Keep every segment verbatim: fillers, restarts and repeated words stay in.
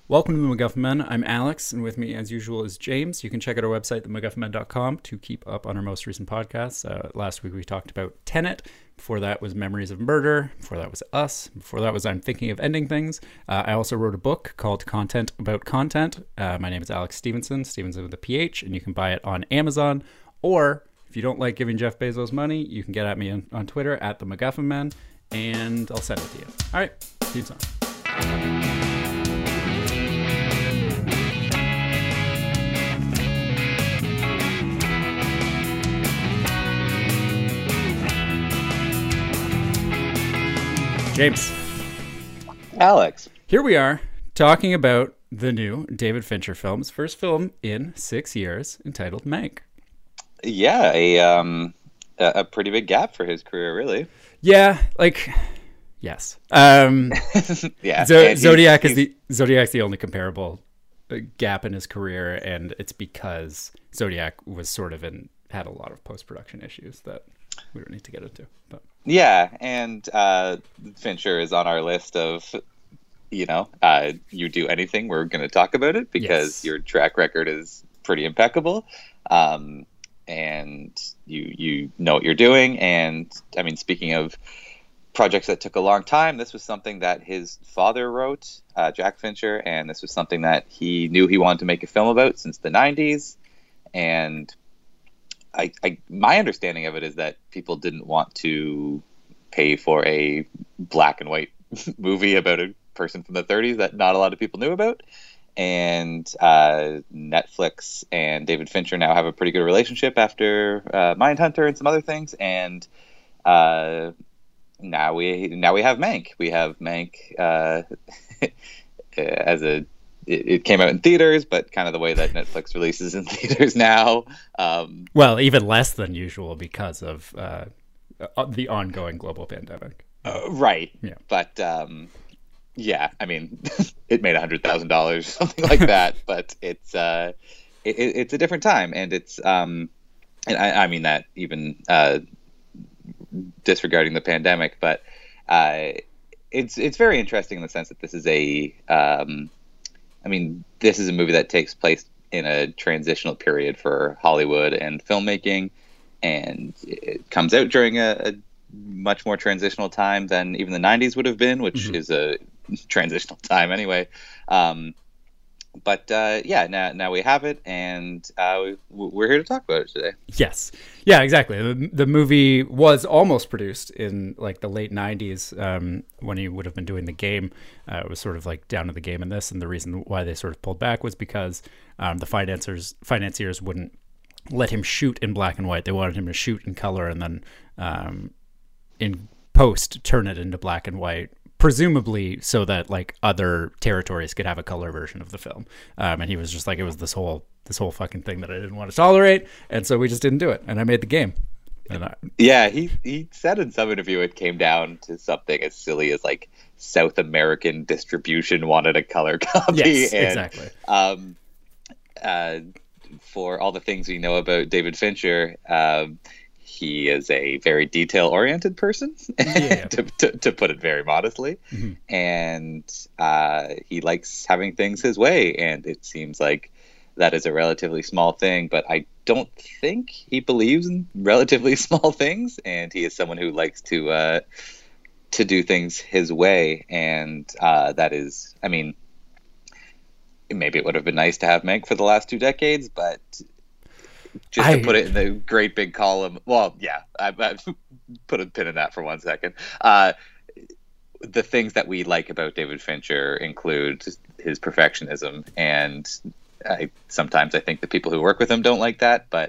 Welcome to the MacGuffin Men. I'm Alex, and with me, as usual, is James. You can check out our website, the macguffin men dot com, to keep up on our most recent podcasts. Uh, last week, we talked about Tenet. Before that was Memories of Murder. Before that was Us. Before that was I'm Thinking of Ending Things. Uh, I also wrote a book called Content About Content. Uh, my name is Alex Stevenson, Stevenson with a P H, and you can buy it on Amazon. Or, if you don't like giving Jeff Bezos money, you can get at me on, on Twitter, at the MacGuffin Men, and I'll send it to you. All right, theme song. James. Alex. Here we are talking about the new David Fincher film's first film in six years entitled Mank. Yeah, a um a, a pretty big gap for his career, really. Yeah, like yes. Um yeah. Z- he's, Zodiac he's, is the Zodiac's the only comparable gap in his career, and it's because Zodiac was sort of in had a lot of post-production issues that we don't need to get into. But yeah, and uh, Fincher is on our list of, you know, uh, you do anything, we're going to talk about it because yes. your track record is pretty impeccable, um, and you you know what you're doing. And I mean, speaking of projects that took a long time, this was something that his father wrote, uh, Jack Fincher, and this was something that he knew he wanted to make a film about since the nineties, and I, I, my understanding of it is that people didn't want to pay for a black and white movie about a person from the thirties that not a lot of people knew about. And uh, Netflix and David Fincher now have a pretty good relationship after uh, Mindhunter and some other things. And uh, now we now we have Mank. We have Mank uh, as a it came out in theaters, but kind of the way that Netflix releases in theaters now. Um, well, even less than usual because of uh, the ongoing global pandemic. Uh, right. Yeah. But um, yeah, I mean, it made a hundred thousand dollars, something like that. But it's uh, it, it's a different time, and it's um, and I, I mean that even uh, disregarding the pandemic, but uh, it's it's very interesting in the sense that this is a um, I mean, this is a movie that takes place in a transitional period for Hollywood and filmmaking, and it comes out during a, a much more transitional time than even the nineties would have been, which mm-hmm. is a transitional time anyway. Um, but uh, yeah, now now we have it, and uh, we, we're here to talk about it today. Yes, yeah, exactly. The, the movie was almost produced in like the late nineties um, when he would have been doing The Game. Uh, it was sort of like down to The Game in this, and the reason why they sort of pulled back was because um, the financiers financiers wouldn't let him shoot in black and white. They wanted him to shoot in color and then um, in post turn it into black and white, presumably so that like other territories could have a color version of the film. Um, and he was just like, it was this whole this whole fucking thing that I didn't want to tolerate, and so we just didn't do it. And I made The Game. And I, yeah, he he said in some interview it came down to something as silly as like South American distribution wanted a color copy. Yes, and, exactly. Um, uh, for all the things we know about David Fincher, um, he is a very detail-oriented person, yeah. to, to, to put it very modestly. Mm-hmm. And uh, he likes having things his way, and it seems like that is a relatively small thing, but I don't think he believes in relatively small things, and he is someone who likes to uh, to do things his way, and uh, that is, I mean, maybe it would have been nice to have Mank for the last two decades, but just I, to put it in the great big column, well, yeah, I, I put a pin in that for one second. Uh, the things that we like about David Fincher include his perfectionism, and I, sometimes I think the people who work with him don't like that, but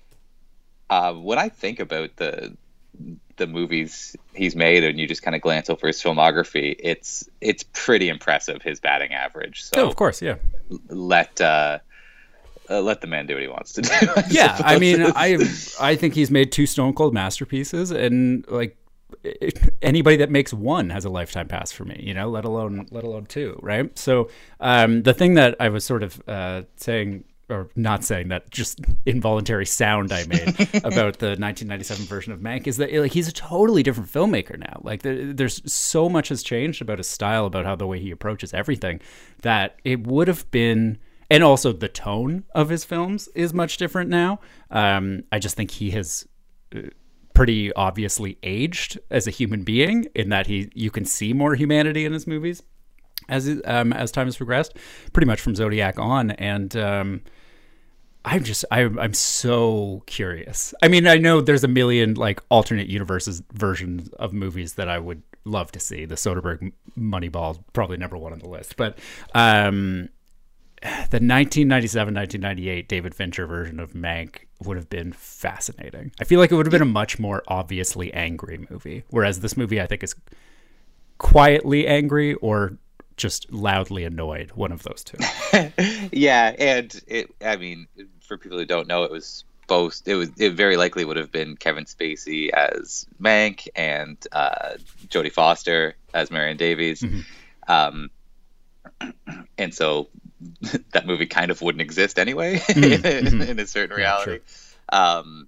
uh, when I think about the the movies he's made, and you just kind of glance over his filmography, it's it's pretty impressive, his batting average. So oh, of course, yeah. Let uh, uh, let the man do what he wants to do. I yeah, I mean, is. I I think he's made two stone cold masterpieces, and like anybody that makes one has a lifetime pass for me, you know, let alone let alone two, right? So um, the thing that I was sort of uh, saying or not saying that, just involuntary sound I made about the nineteen ninety-seven version of Mank is that like he's a totally different filmmaker now. Like there, there's so much has changed about his style, about how the way he approaches everything, that it would have been, and also the tone of his films is much different now. Um, I just think he has pretty obviously aged as a human being in that he you can see more humanity in his movies as um, as time has progressed, pretty much from Zodiac on. And um, I'm just, I, I'm so curious. I mean, I know there's a million like alternate universes versions of movies that I would love to see. The Soderbergh Moneyball, probably number one on the list. But um, the nineteen ninety-seven, nineteen ninety-eight David Fincher version of Mank would have been fascinating. I feel like it would have been a much more obviously angry movie. Whereas this movie, I think, is quietly angry or just loudly annoyed, one of those two. Yeah, and it, I mean, for people who don't know, it was both, it was, it very likely would have been Kevin Spacey as Mank and uh, Jodie Foster as Marion Davies. Mm-hmm. Um, and so that movie kind of wouldn't exist anyway, mm-hmm. in, in a certain reality. Yeah, um,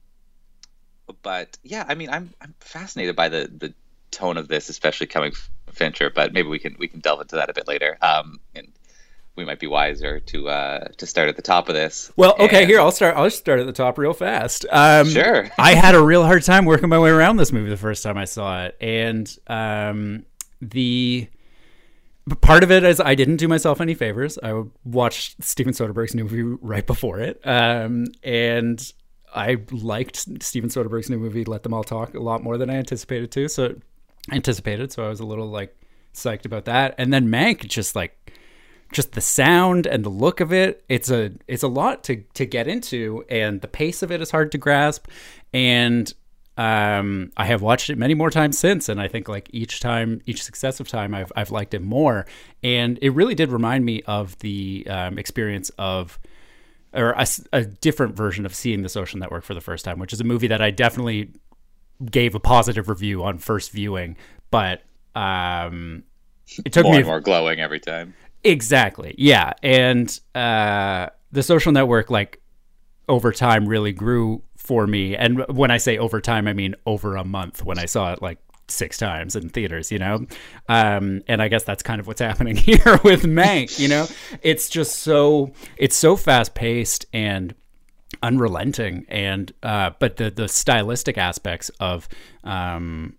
but yeah, I mean, I'm I'm fascinated by the the tone of this, especially coming from Fincher. But maybe we can we can delve into that a bit later. Um, and we might be wiser to uh, to start at the top of this. Well, okay, and... here I'll start. I'll start at the top real fast. Um, sure. I had a real hard time working my way around this movie the first time I saw it, and um, the. But part of it is I didn't do myself any favors. I watched Steven Soderbergh's new movie right before it. Um, and I liked Steven Soderbergh's new movie, Let Them All Talk, a lot more than I anticipated to. So anticipated. So I was a little like psyched about that. And then Mank, just like, just the sound and the look of it. It's a, it's a lot to, to get into, and the pace of it is hard to grasp. And Um, I have watched it many more times since, and I think like each time, each successive time, I've I've liked it more. And it really did remind me of the um, experience of, or a, a different version of seeing The Social Network for the first time, which is a movie that I definitely gave a positive review on first viewing, but um, it took more me and more glowing every time. Exactly, yeah. And uh, The Social Network, like over time, really grew for me. And when I say over time, I mean over a month, when I saw it like six times in theaters, you know? Um, and I guess that's kind of what's happening here with Mank, you know? It's just so, it's so fast paced and unrelenting. And, uh, but the, the stylistic aspects of, um,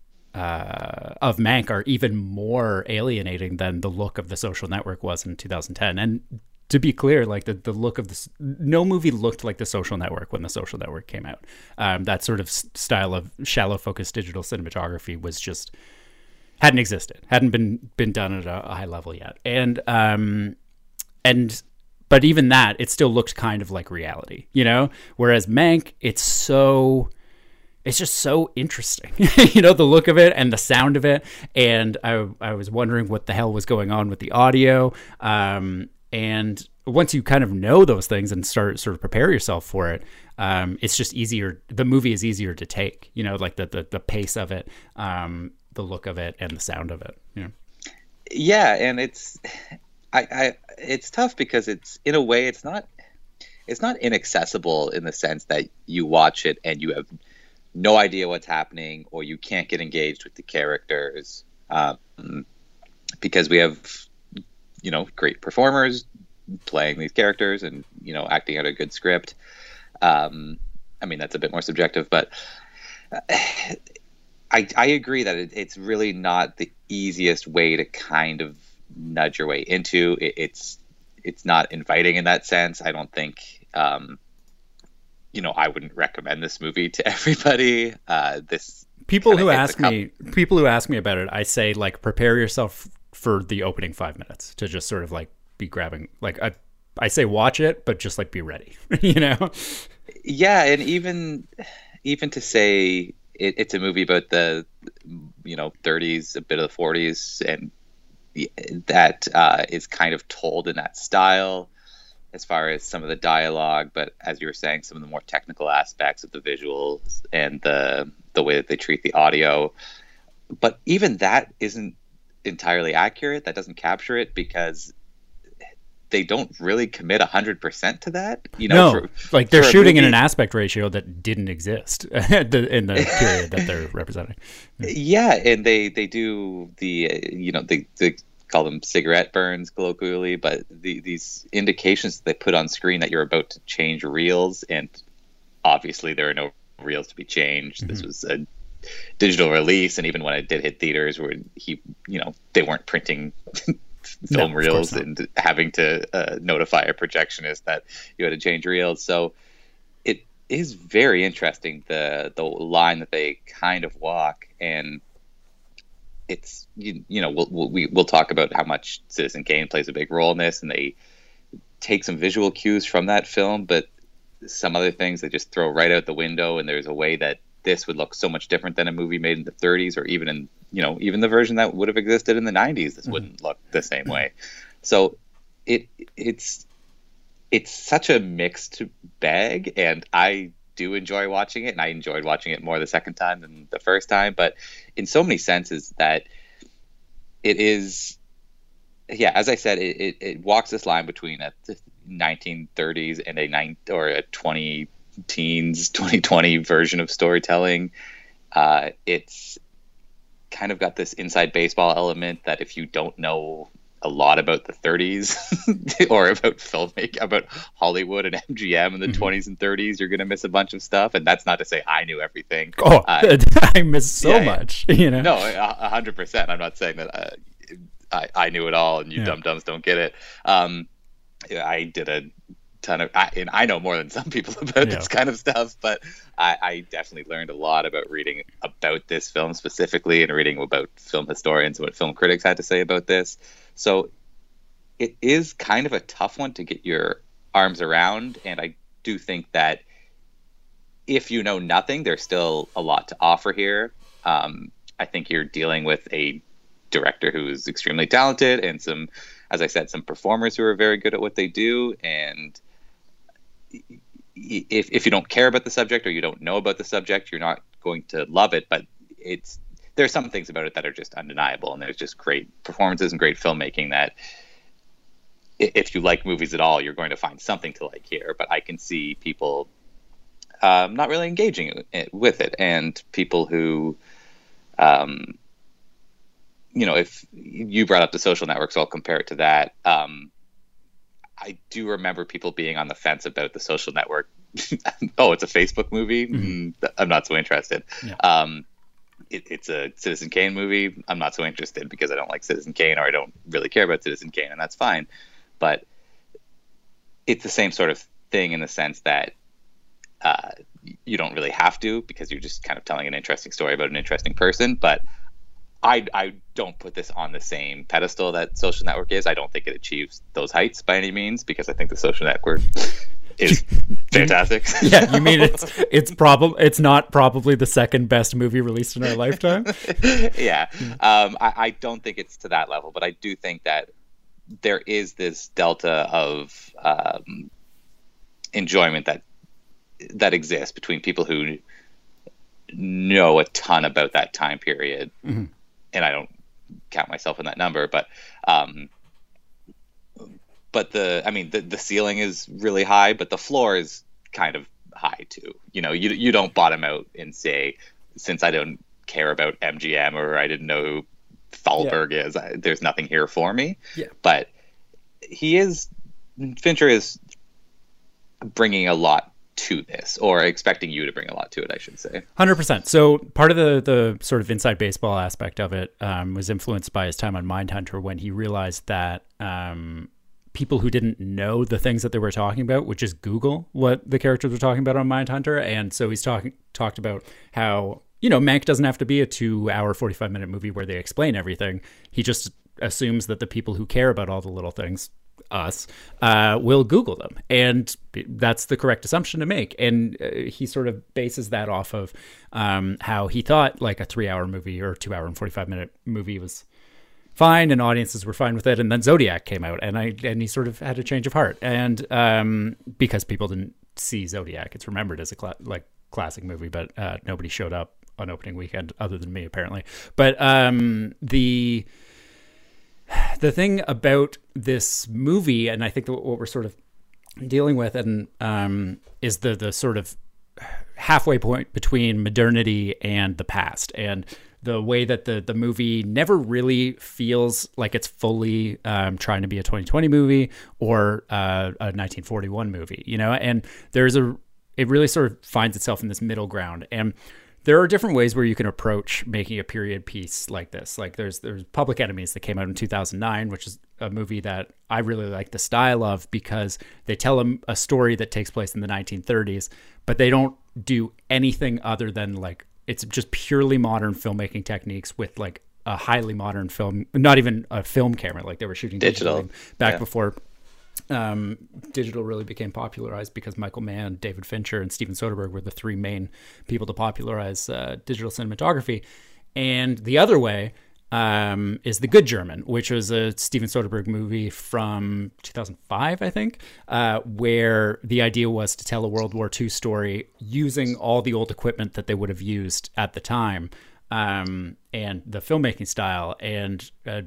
uh, of Mank are even more alienating than the look of The Social Network was in two thousand ten. And to be clear, like the, the look of this, no movie looked like The Social Network when The Social Network came out. Um, that sort of style of shallow focused digital cinematography was just, hadn't existed, hadn't been, been done at a, a high level yet. And, um, and, but even that, it still looked kind of like reality, you know? Whereas Mank, it's so, it's just so interesting, you know, the look of it and the sound of it. And I, I was wondering what the hell was going on with the audio. Um, And once you kind of know those things and start sort of prepare yourself for it, um, it's just easier. The movie is easier to take, you know, like the the, the pace of it, um, the look of it, and the sound of it. You know? Yeah, and it's, I, I, it's tough because it's in a way it's not, it's not inaccessible in the sense that you watch it and you have no idea what's happening, or you can't get engaged with the characters, um, because we have, you know, great performers playing these characters and, you know, acting out a good script. Um, I mean, that's a bit more subjective, but I, I agree that it, it's really not the easiest way to kind of nudge your way into it. It's, it's not inviting in that sense. I don't think, um, you know, I wouldn't recommend this movie to everybody. Uh, this people who ask me, people who ask me about it, I say like, prepare yourself for the opening five minutes to just sort of like be grabbing, like I, I say watch it, but just like be ready, you know? Yeah. And even, even to say it, it's a movie about the, you know, thirties, a bit of the forties, and that uh, is kind of told in that style as far as some of the dialogue. But as you were saying, some of the more technical aspects of the visuals and the, the way that they treat the audio. But even that isn't entirely accurate. That doesn't capture it, because they don't really commit one hundred percent to that. You know, no, for, like they're shooting movie, in an aspect ratio that didn't exist in the period that they're representing. Yeah, and they, they do the, uh, you know, they, they call them cigarette burns colloquially, but the, these indications that they put on screen that you're about to change reels, and obviously there are no reels to be changed. Mm-hmm. This was a digital release, and even when it did hit theaters, where he, you know, they weren't printing film no, reels and having to uh, notify a projectionist that you had to change reels. So it is very interesting, the the line that they kind of walk, and it's you, you know we'll, we'll we we'll talk about how much Citizen Kane plays a big role in this, and they take some visual cues from that film, but some other things they just throw right out the window. And there's a way that this would look so much different than a movie made in the thirties, or even in, you know, even the version that would have existed in the nineties. This mm-hmm. wouldn't look the same way. So it it's it's such a mixed bag, and I do enjoy watching it, and I enjoyed watching it more the second time than the first time. But in so many senses that it is, yeah, as I said, it, it, it walks this line between a nineteen thirties and a nine or a twenty teens twenty twenty version of storytelling. Uh, it's kind of got this inside baseball element that if you don't know a lot about the thirties or about filmmaking, about Hollywood and M G M in the mm-hmm. twenties and thirties, you're going to miss a bunch of stuff. And that's not to say I knew everything. Oh, uh, I missed so yeah, much, you know? No, a hundred percent. I'm not saying that uh, I, I knew it all and you yeah. dum-dums don't get it. Um, yeah, I did a ton of, I, and I know more than some people about yeah. this kind of stuff, but I, I definitely learned a lot about reading about this film specifically, and reading about film historians and what film critics had to say about this. So it is kind of a tough one to get your arms around, and I do think that if you know nothing, there's still a lot to offer here. Um, I think you're dealing with a director who is extremely talented, and some, as I said, some performers who are very good at what they do. And if if you don't care about the subject, or you don't know about the subject, you're not going to love it. But it's there's some things about it that are just undeniable, and there's just great performances and great filmmaking that if you like movies at all, you're going to find something to like here. But I can see people um, not really engaging with it, and people who, um, you know, if you brought up The Social Network, so I'll compare it to that. Um, I do remember people being on the fence about The Social Network. Oh, it's a Facebook movie? Mm-hmm. I'm not so interested. Yeah. Um, it, it's a Citizen Kane movie. I'm not so interested because I don't like Citizen Kane, or I don't really care about Citizen Kane, and that's fine. But it's the same sort of thing in the sense that uh, you don't really have to, because you're just kind of telling an interesting story about an interesting person. But I, I don't put this on the same pedestal that Social Network is. I don't think it achieves those heights by any means, because I think The Social Network is fantastic. Yeah, you mean it's it's probably it's not probably the second best movie released in our lifetime? Yeah, um, I, I don't think it's to that level, but I do think that there is this delta of um, enjoyment that that exists between people who know a ton about that time period. Mm-hmm. And I don't count myself in that number, but, um, but the, I mean, the, the ceiling is really high, but the floor is kind of high too. You know, you, you don't bottom out and say, since I don't care about M G M, or I didn't know who Thalberg yeah. is, I, there's nothing here for me. Yeah. But he is, Fincher is bringing a lot to this, or expecting you to bring a lot to it, I should say. one hundred percent. So part of the the sort of inside baseball aspect of it um, was influenced by his time on Mindhunter, when he realized that um, people who didn't know the things that they were talking about would just Google what the characters were talking about on Mindhunter. And so he's talking talked about how, you know, Mank doesn't have to be a two hour, forty-five minute movie where they explain everything. He just assumes that the people who care about all the little things, us, uh, will Google them. And that's the correct assumption to make. And uh, he sort of bases that off of um, how he thought like a three hour movie or two hour and forty-five minute movie was fine, and audiences were fine with it. And then Zodiac came out, and I and he sort of had a change of heart. And um, because people didn't see Zodiac, it's remembered as a cl- like classic movie, but uh, nobody showed up on opening weekend other than me, apparently. But um, the the thing about this movie, and I think what we're sort of dealing with, and um, is the the sort of halfway point between modernity and the past, and the way that the the movie never really feels like it's fully um, trying to be a twenty twenty movie or uh, a nineteen forty-one movie, you know. And there's a it really sort of finds itself in this middle ground, and there are different ways where you can approach making a period piece like this. Like there's there's Public Enemies that came out in two thousand nine, which is a movie that I really like the style of, because they tell a, a story that takes place in the nineteen thirties, but they don't do anything other than like, it's just purely modern filmmaking techniques with like a highly modern film, not even a film camera. Like they were shooting digital, digital back yeah. before um, digital really became popularized, because Michael Mann, David Fincher, and Steven Soderbergh were the three main people to popularize uh, digital cinematography. And the other way um, is The Good German, which was a Steven Soderbergh movie from two thousand five, I think, uh, where the idea was to tell a World War Two story using all the old equipment that they would have used at the time, um, and the filmmaking style. And uh,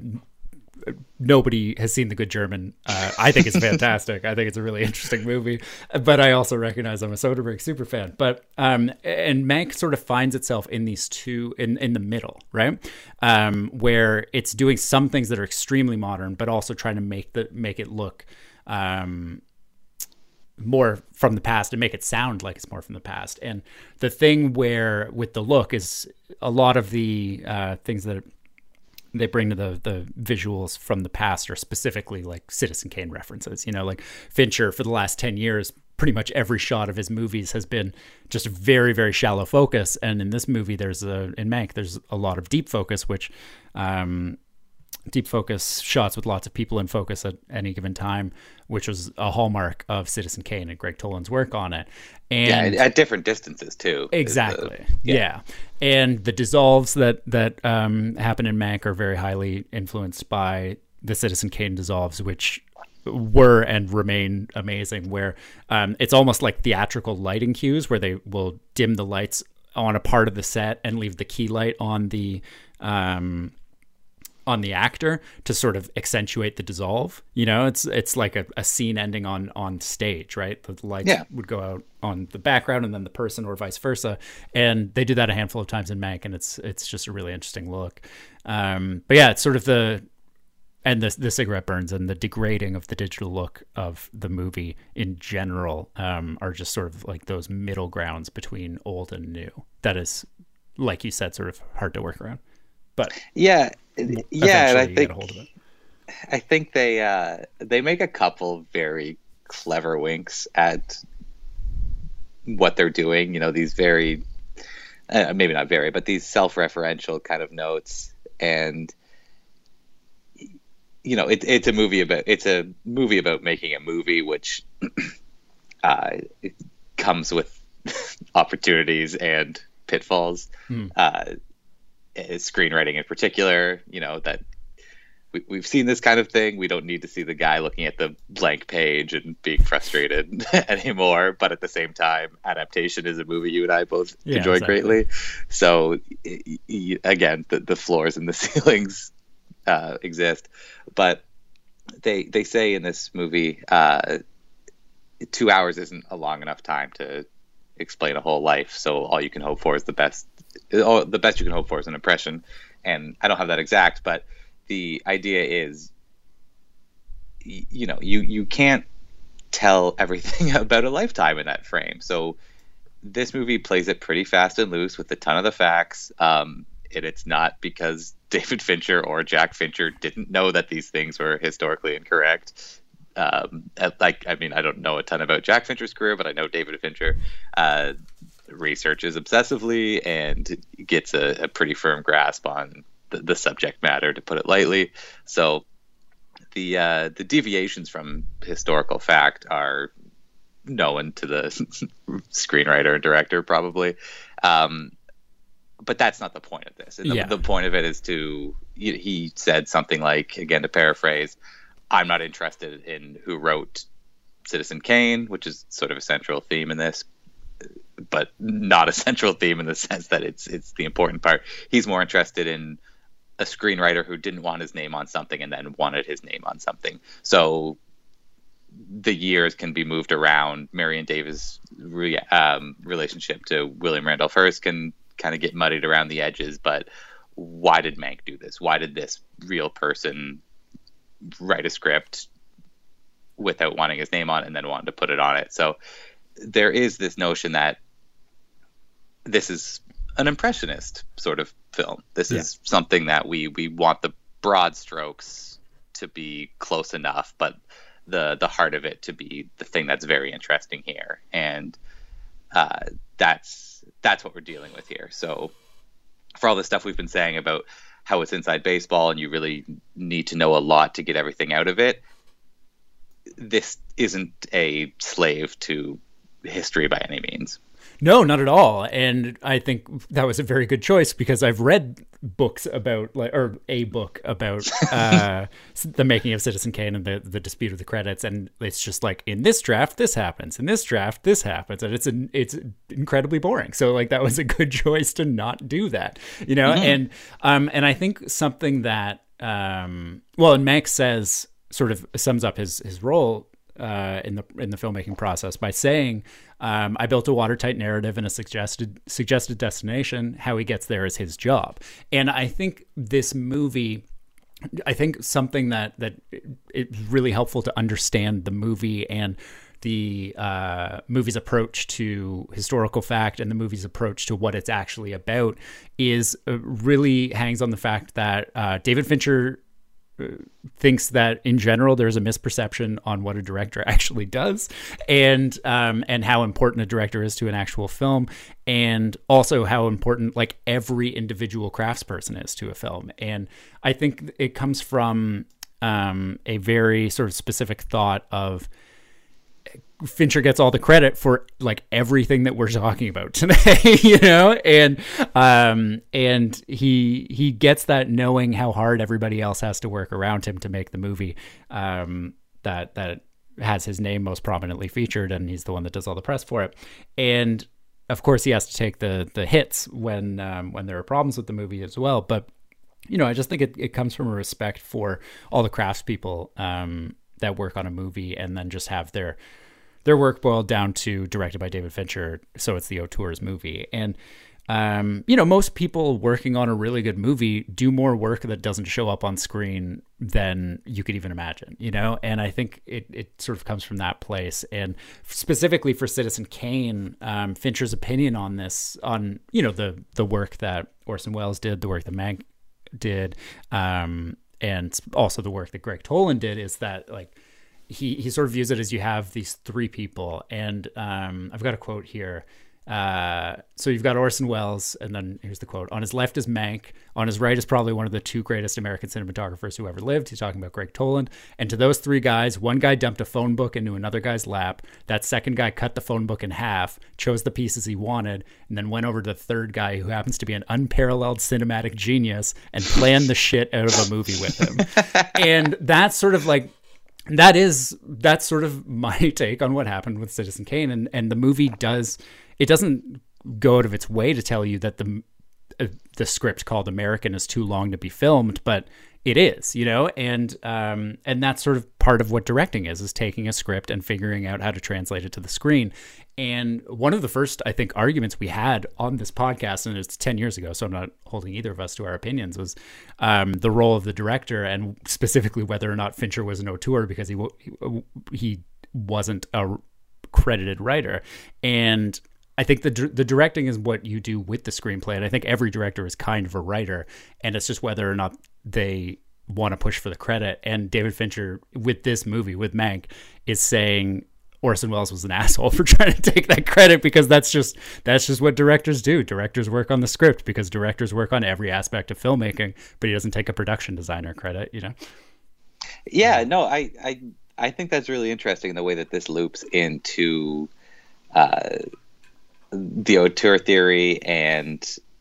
nobody has seen The Good German. Uh, I think it's fantastic. I think it's a really interesting movie, but I also recognize I'm a Soderbergh super fan. But um, and Mank sort of finds itself in these two, in, in the middle, right? Um, where it's doing some things that are extremely modern, but also trying to make the make it look um, more from the past and make it sound like it's more from the past. And the thing where with the look is a lot of the uh, things that they bring to the the visuals from the past are specifically like Citizen Kane references. You know, like Fincher for the last ten years, pretty much every shot of his movies has been just very, very shallow focus. And in this movie, there's a, in Mank, there's a lot of deep focus, which um, deep focus shots with lots of people in focus at any given time, which was a hallmark of Citizen Kane and Greg Toland's work on it. And yeah, at different distances too. Exactly. The, yeah. yeah. And the dissolves that, that um, happen in Mank are very highly influenced by the Citizen Kane dissolves, which were and remain amazing, where um, it's almost like theatrical lighting cues where they will dim the lights on a part of the set and leave the key light on the um, on the actor to sort of accentuate the dissolve. You know, it's it's like a, a scene ending on on stage, right? The lights yeah. would go out on the background and then the person, or vice versa. And they do that a handful of times in Mank, and it's it's just a really interesting look. Um, but yeah, it's sort of the and the the cigarette burns and the degrading of the digital look of the movie in general um, are just sort of like those middle grounds between old and new. That is, like you said, sort of hard to work around. But yeah, yeah, and I think I think they uh, they make a couple very clever winks at what they're doing. You know, these very uh, maybe not very, but these self-referential kind of notes. And you know, it, it's a movie about it's a movie about making a movie, which uh, it comes with opportunities and pitfalls. Hmm. Uh, screenwriting in particular, you know, that we, we've seen this kind of thing. We don't need to see the guy looking at the blank page and being frustrated anymore. But at the same time, adaptation is a movie you and I both yeah, enjoy exactly. greatly. So y- y- again, the, the floors and the ceilings uh, exist. But they they say in this movie, uh, two hours isn't a long enough time to explain a whole life. So all you can hope for is the best. Oh, the best you can hope for is an impression. And I don't have that exact, but the idea is, you know, you, you can't tell everything about a lifetime in that frame. So this movie plays it pretty fast and loose with a ton of the facts. Um, and it's not because David Fincher or Jack Fincher didn't know that these things were historically incorrect. Um, like, I mean, I don't know a ton about Jack Fincher's career, but I know David Fincher uh, researches obsessively and gets a, a pretty firm grasp on the, the subject matter, to put it lightly. So the uh, the deviations from historical fact are known to the screenwriter and director probably, um, but that's not the point of this. And the, yeah. the point of it is to, he said something like, again to paraphrase, I'm not interested in who wrote Citizen Kane, which is sort of a central theme in this, but not a central theme in the sense that it's it's the important part. He's more interested in a screenwriter who didn't want his name on something and then wanted his name on something. So the years can be moved around. Marion Davis' re- um, relationship to William Randolph Hearst can kind of get muddied around the edges, but why did Mank do this? Why did this real person write a script without wanting his name on it and then wanted to put it on it? So there is this notion that this is an impressionist sort of film. This yeah. is something that we we want the broad strokes to be close enough, but the the heart of it to be the thing that's very interesting here. And uh, that's that's what we're dealing with here. So for all the stuff we've been saying about how it's inside baseball and you really need to know a lot to get everything out of it, this isn't a slave to history by any means. No, not at all. And I think that was a very good choice because I've read books about, like, or a book about uh, the making of Citizen Kane and the, the dispute of the credits. And it's just like, in this draft, this happens. In this draft, this happens. And it's an, it's incredibly boring. So like that was a good choice to not do that, you know? Mm-hmm. And, um, and I think something that, um, well, and Mank says, sort of sums up his, his role uh, in the in the filmmaking process by saying, um, I built a watertight narrative and a suggested suggested destination. How he gets there is his job. And I think this movie, I think something that that it's really helpful to understand the movie and the uh, movie's approach to historical fact and the movie's approach to what it's actually about is uh, really hangs on the fact that uh, David Fincher thinks that in general there's a misperception on what a director actually does, and um and how important a director is to an actual film, and also how important like every individual craftsperson is to a film. And I think it comes from um a very sort of specific thought of Fincher gets all the credit for like everything that we're talking about today, you know, and um, and he he gets that knowing how hard everybody else has to work around him to make the movie um, that that has his name most prominently featured, and he's the one that does all the press for it. And of course, he has to take the the hits when um, when there are problems with the movie as well. But you know, I just think it, it comes from a respect for all the craftspeople um, that work on a movie, and then just have their Their work boiled down to directed by David Fincher, so it's the Auteurs movie. And, um, you know, most people working on a really good movie do more work that doesn't show up on screen than you could even imagine, you know? And I think it, it sort of comes from that place. And specifically for Citizen Kane, um, Fincher's opinion on this, on, you know, the, the work that Orson Welles did, the work that Mank did, um, and also the work that Greg Toland did, is that, like, He he sort of views it as you have these three people, and um, I've got a quote here. Uh, so you've got Orson Welles, and then here's the quote. On his left is Mank. On his right is probably one of the two greatest American cinematographers who ever lived. He's talking about Greg Toland. And to those three guys, one guy dumped a phone book into another guy's lap. That second guy cut the phone book in half, chose the pieces he wanted, and then went over to the third guy, who happens to be an unparalleled cinematic genius, and planned the shit out of a movie with him. And that's sort of like, That is, that's sort of my take on what happened with Citizen Kane. And, and the movie does, it doesn't go out of its way to tell you that the, uh, the script called American is too long to be filmed, but it is, you know, and, um, and that's sort of part of what directing is, is taking a script and figuring out how to translate it to the screen. And one of the first, I think, arguments we had on this podcast, and it's ten years ago, so I'm not holding either of us to our opinions, was um, the role of the director, and specifically whether or not Fincher was an auteur, because he he, he wasn't a credited writer. And I think the the directing is what you do with the screenplay, and I think every director is kind of a writer, and it's just whether or not they want to push for the credit. And David Fincher, with this movie, with Mank, is saying Orson Welles was an asshole for trying to take that credit, because that's just that's just what directors do. Directors work on the script because directors work on every aspect of filmmaking, but he doesn't take a production designer credit, you know? Yeah, no, I I, I think that's really interesting, the way that this loops into uh, the auteur theory, and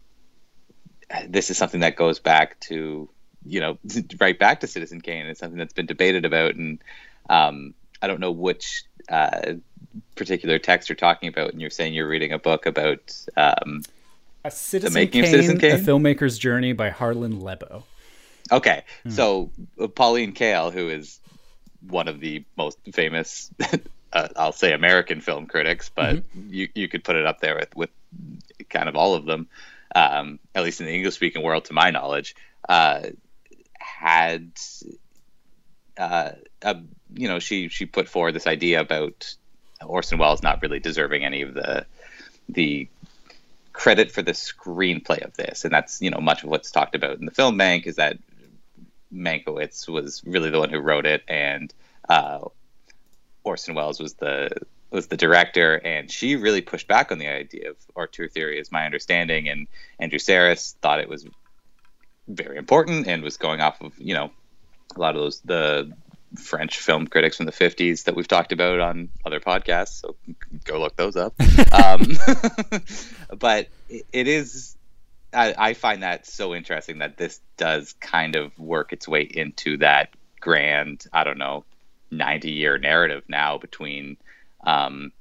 this is something that goes back to, you know, right back to Citizen Kane. It's something that's been debated about, and um, I don't know which uh, particular text you're talking about, and you're saying you're reading a book about um, a Citizen the making Kane, of Citizen Kane, A Filmmaker's Journey by Harlan Lebo. Okay, Hmm. so uh, Pauline Kael, who is one of the most famous, uh, I'll say American film critics, but Mm-hmm. you you could put it up there with with kind of all of them, um, at least in the English speaking world, to my knowledge, uh, had uh, a, you know she she put forward this idea about Orson Welles not really deserving any of the the credit for the screenplay of this, and that's, you know, much of what's talked about in the film Mank is that Mankiewicz was really the one who wrote it, and uh, Orson Welles was the was the director, and she really pushed back on the idea of auteur theory, is my understanding, and Andrew Sarris thought it was very important and was going off of, you know, a lot of those the French film critics from the fifties that we've talked about on other podcasts, so go look those up. um, but it, it is, I, I find that so interesting that this does kind of work its way into that grand, I don't know, ninety year narrative now between um,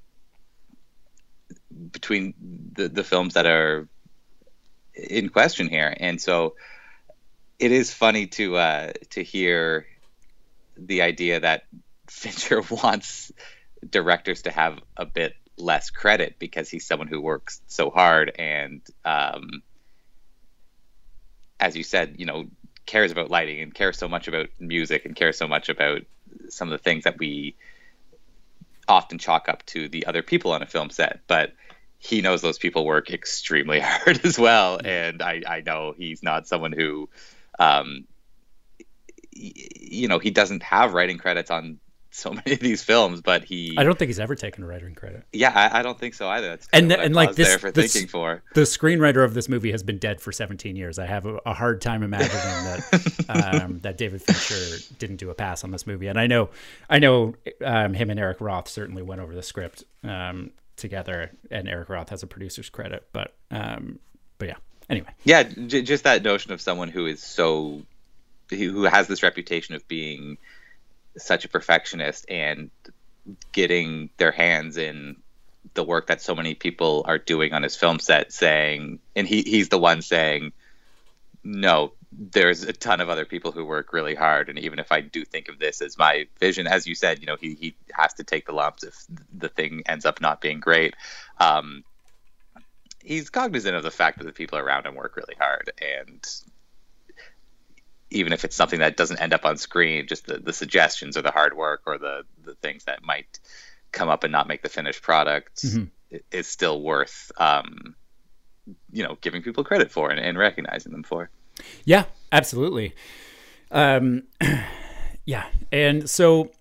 between the, the films that are in question here. And so it is funny to uh, to hear the idea that Fincher wants directors to have a bit less credit because he's someone who works so hard and, um, as you said, you know, cares about lighting and cares so much about music and cares so much about some of the things that we often chalk up to the other people on a film set. But he knows those people work extremely hard as well. And I, I know he's not someone who, um, you know, he doesn't have writing credits on so many of these films, but he I don't think he's ever taken a writing credit. Yeah, I, I don't think so either. That's and and, and like this, there for this thinking for the screenwriter of this movie has been dead for seventeen years. I have a, a hard time imagining that um, that David Fincher didn't do a pass on this movie. And I know, I know, um, him and Eric Roth certainly went over the script um, together, and Eric Roth has a producer's credit. But um, but yeah, anyway, yeah, j- just that notion of someone who is so who has this reputation of being such a perfectionist and getting their hands in the work that so many people are doing on his film set, saying, and he he's the one saying, no, there's a ton of other people who work really hard, and even if I do think of this as my vision, as you said, you know, he he has to take the lumps if the thing ends up not being great. Um, he's cognizant of the fact that the people around him work really hard, and even if it's something that doesn't end up on screen, just the, the suggestions or the hard work or the, the things that might come up and not make the finished product mm-hmm. is still worth, um, you know, giving people credit for and, and recognizing them for. Yeah, absolutely. Um, yeah. And so,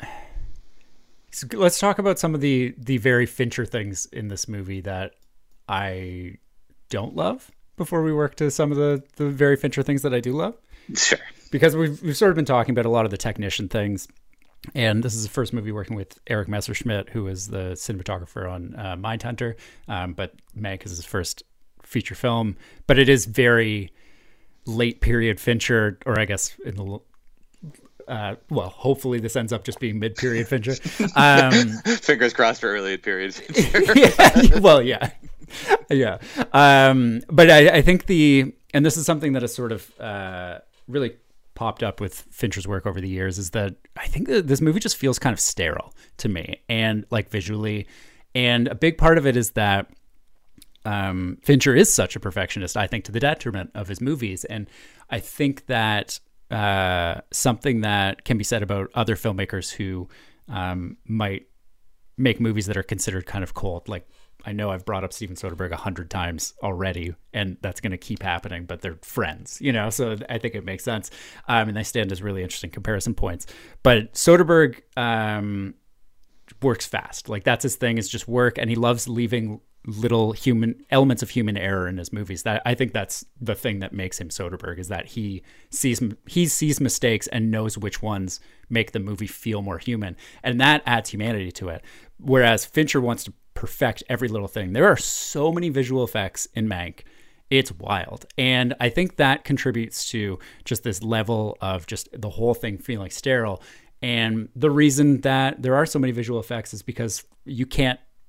so let's talk about some of the, the very Fincher things in this movie that I don't love before we work to some of the, the very Fincher things that I do love. Sure. Because we've we've sort of been talking about a lot of the technician things, and this is the first movie working with Eric Messerschmidt, who is the cinematographer on uh, Mindhunter, um, but Mank is his first feature film. But it is very late period Fincher, or I guess in the uh, well, hopefully this ends up just being mid period Fincher. Um, Fingers crossed for early period Fincher. yeah, well, yeah, yeah. Um, but I, I think the and this is something that is sort of uh, really popped up with Fincher's work over the years, is that I think that this movie just feels kind of sterile to me, and like visually. And a big part of it is that um, Fincher is such a perfectionist, I think, to the detriment of his movies. And I think that uh, something that can be said about other filmmakers who um, might make movies that are considered kind of cold, like I know I've brought up Steven Soderbergh a hundred times already, and that's going to keep happening, but they're friends, you know? So I think it makes sense. Um, and they stand as really interesting comparison points, but Soderbergh um, works fast. Like that's his thing, is just work. And he loves leaving little human elements of human error in his movies. That I think that's the thing that makes him Soderbergh, is that he sees, he sees mistakes and knows which ones make the movie feel more human. And that adds humanity to it. Whereas Fincher wants to perfect every little thing. There are so many visual effects in Mank. It's wild. And I think that contributes to just this level of just the whole thing feeling sterile. And the reason that there are so many visual effects is because you can't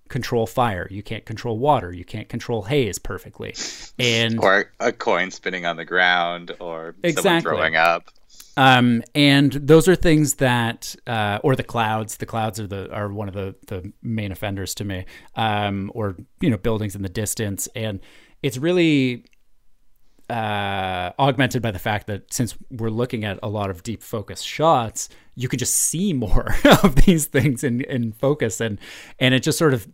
control fire, you can't control water, you can't control haze perfectly, and or a coin spinning on the ground, or exactly. someone throwing up. Um, and those are things that, uh, or the clouds. The clouds are the are one of the the main offenders to me. Um, or you know, buildings in the distance, and it's really uh, augmented by the fact that since we're looking at a lot of deep focus shots, you can just see more of these things in, in focus, and and it just sort of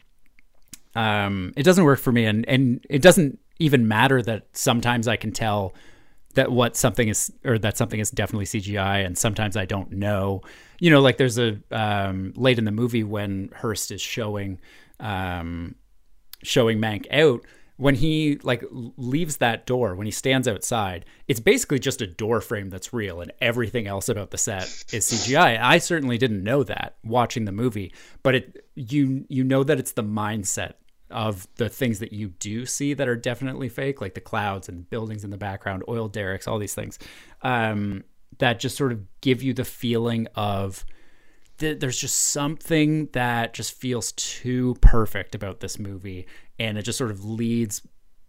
um, it doesn't work for me, and and it doesn't even matter that sometimes I can tell that what something is, or that something is definitely C G I, and sometimes I don't know. You know, like there's a um, late in the movie when Hearst is showing um, showing Mank out. When he like leaves that door, when he stands outside, it's basically just a door frame that's real, and everything else about the set is C G I. I certainly didn't know that watching the movie, but it you you know that it's the mindset of the things that you do see that are definitely fake, like the clouds and buildings in the background, oil derricks, all these things, um, that just sort of give you the feeling of th- there's just something that just feels too perfect about this movie. And it just sort of leads,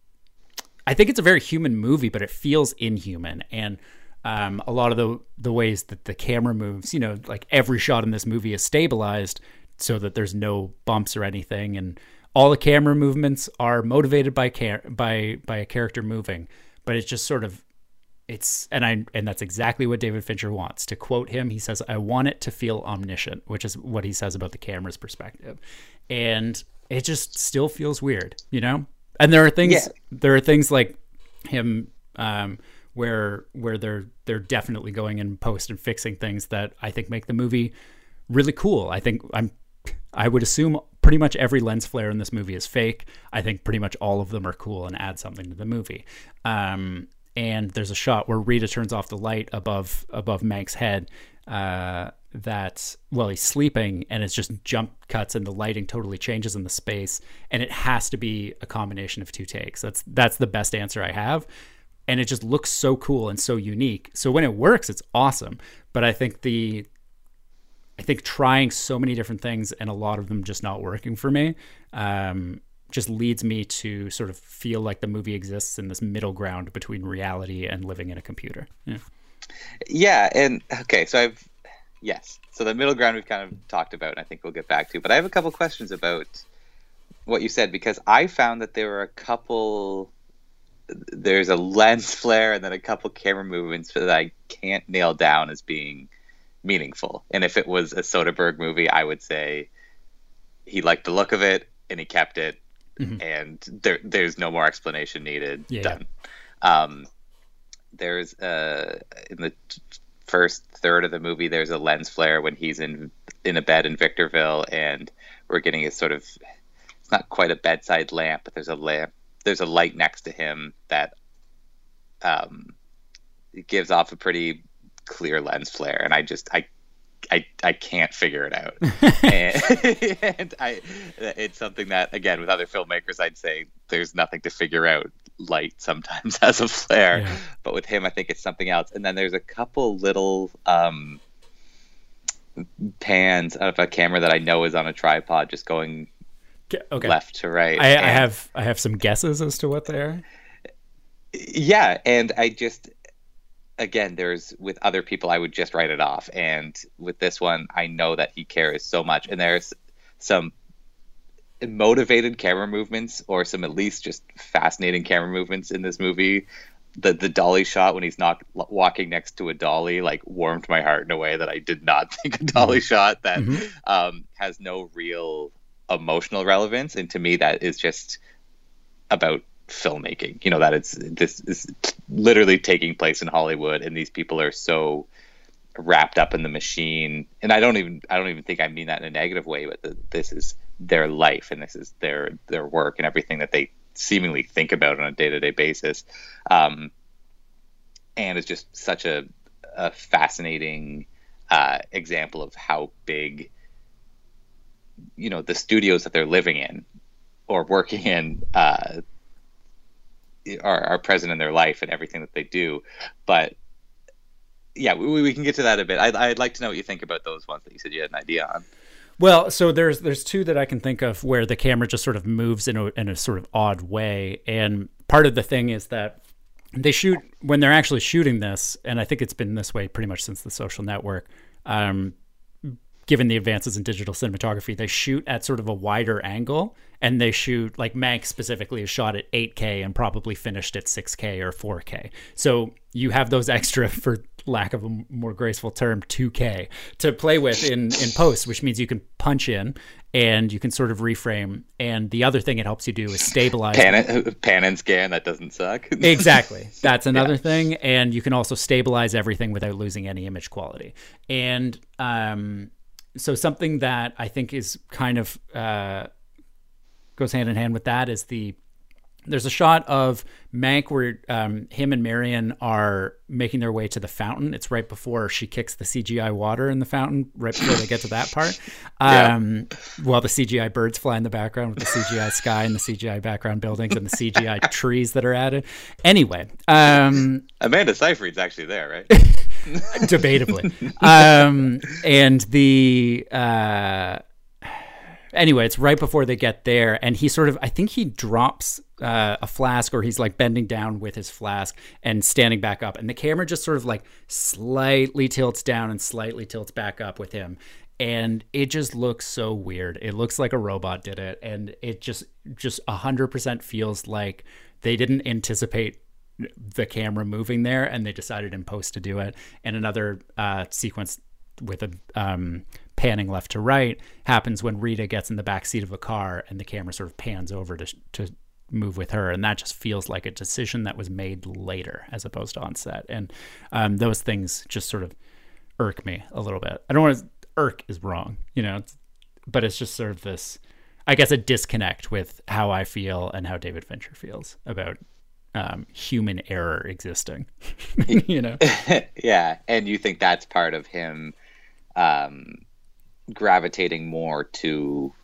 I think it's a very human movie, but it feels inhuman. And um, a lot of the, the ways that the camera moves, you know, like every shot in this movie is stabilized so that there's no bumps or anything. And all the camera movements are motivated by car- by by a character moving, but it's just sort of it's and I and that's exactly what David Fincher wants. To quote him, he says, "I want it to feel omniscient," which is what he says about the camera's perspective, and it just still feels weird, you know. And there are things yeah. there are things like him um, where where they're they're definitely going in post and fixing things that I think make the movie really cool. I think I'm I would assume pretty much every lens flare in this movie is fake. I think pretty much all of them are cool and add something to the movie. Um, and there's a shot where Rita turns off the light above above Mank's head uh, that, well, he's sleeping, and it's just jump cuts and the lighting totally changes in the space. And it has to be a combination of two takes. That's that's the best answer I have. And it just looks so cool and so unique. So when it works, it's awesome. But I think the I think trying so many different things and a lot of them just not working for me um, just leads me to sort of feel like the movie exists in this middle ground between reality and living in a computer. Yeah. Yeah. And okay, so I've, yes. So the middle ground we've kind of talked about, and I think we'll get back to, but I have a couple questions about what you said, because I found that there were a couple, there's a lens flare and then a couple camera movements that I can't nail down as being meaningful. And if it was a Soderbergh movie, I would say he liked the look of it and he kept it, mm-hmm. and there there's no more explanation needed. Yeah, done. Yeah. Um, there's uh in the first third of the movie, there's a lens flare when he's in in a bed in Victorville, and we're getting a sort of, it's not quite a bedside lamp, but there's a lamp, there's a light next to him that um gives off a pretty clear lens flare, and I just I I I can't figure it out. and, and I it's something that, again, with other filmmakers, I'd say there's nothing to figure out. Light sometimes has a flare, yeah. But with him, I think it's something else. And then there's a couple little um pans of a camera that I know is on a tripod, just going okay. left to right. I, I have I have some guesses as to what they are. Yeah, and I just, again, there's, with other people, I would just write it off. And with this one, I know that he cares so much. And there's some motivated camera movements, or some at least just fascinating camera movements in this movie. The the dolly shot when he's not walking next to a dolly, like, warmed my heart in a way that I did not think a dolly mm-hmm. shot that mm-hmm. um, has no real emotional relevance. And to me, that is just about filmmaking, you know, that it's this is literally taking place in Hollywood, and these people are so wrapped up in the machine. And I don't even I don't even think I mean that in a negative way, but the, this is their life, and this is their their work, and everything that they seemingly think about on a day-to-day basis. Um, and it's just such a, a fascinating uh, example of how big, you know, the studios that they're living in or working in uh, are, are present in their life and everything that they do. But yeah, we, we can get to that a bit. I'd, I'd like to know what you think about those ones that you said you had an idea on. Well, so there's there's two that I can think of where the camera just sort of moves in a in a sort of odd way, and part of the thing is that they shoot when they're actually shooting this, and I think it's been this way pretty much since The Social Network. Um, given the advances in digital cinematography, they shoot at sort of a wider angle, and they shoot, like Mank specifically is shot at eight K and probably finished at six K or four K. So you have those extra, for lack of a more graceful term, two K to play with in, in post, which means you can punch in and you can sort of reframe. And the other thing it helps you do is stabilize. Pan, it, pan and scan, that doesn't suck. Exactly. That's another Yeah. thing. And you can also stabilize everything without losing any image quality. And um, so something that I think is kind of uh, goes hand in hand with that is the there's a shot of Mank where um, him and Marion are making their way to the fountain. It's right before she kicks the C G I water in the fountain, right before they get to that part. Um, yeah. While the C G I birds fly in the background with the C G I sky and the C G I background buildings and the C G I trees that are added. Anyway. Um, Amanda Seyfried's actually there, right? Debatably. Um, and the... Uh, Anyway, it's right before they get there, and he sort of, I think he drops uh, a flask, or he's like bending down with his flask and standing back up, and the camera just sort of like slightly tilts down and slightly tilts back up with him, and it just looks so weird. It looks like a robot did it, and it just just one hundred percent feels like they didn't anticipate the camera moving there, and they decided in post to do it. And another uh, sequence with a um, panning left to right happens when Rita gets in the back seat of a car and the camera sort of pans over to to move with her, and that just feels like a decision that was made later as opposed to on set. And um, those things just sort of irk me a little bit. I don't want to irk is wrong, you know, it's, but it's just sort of this, I guess, a disconnect with how I feel and how David Fincher feels about um, human error existing. You know? Yeah, and you think that's part of him um, gravitating more to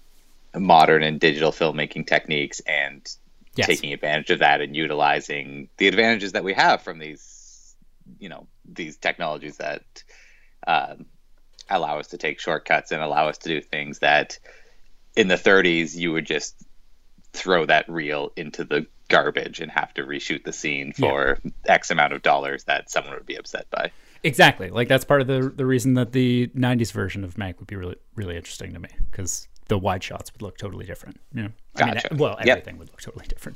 modern and digital filmmaking techniques and yes. taking advantage of that and utilizing the advantages that we have from these, you know, these technologies that um, allow us to take shortcuts and allow us to do things that in the thirties you would just throw that reel into the garbage and have to reshoot the scene for yeah. X amount of dollars that someone would be upset by. Exactly. Like that's part of the the reason that the nineties version of Mank would be really, really interesting to me, because the wide shots would look totally different. You know, gotcha. I mean, well, everything yep. would look totally different,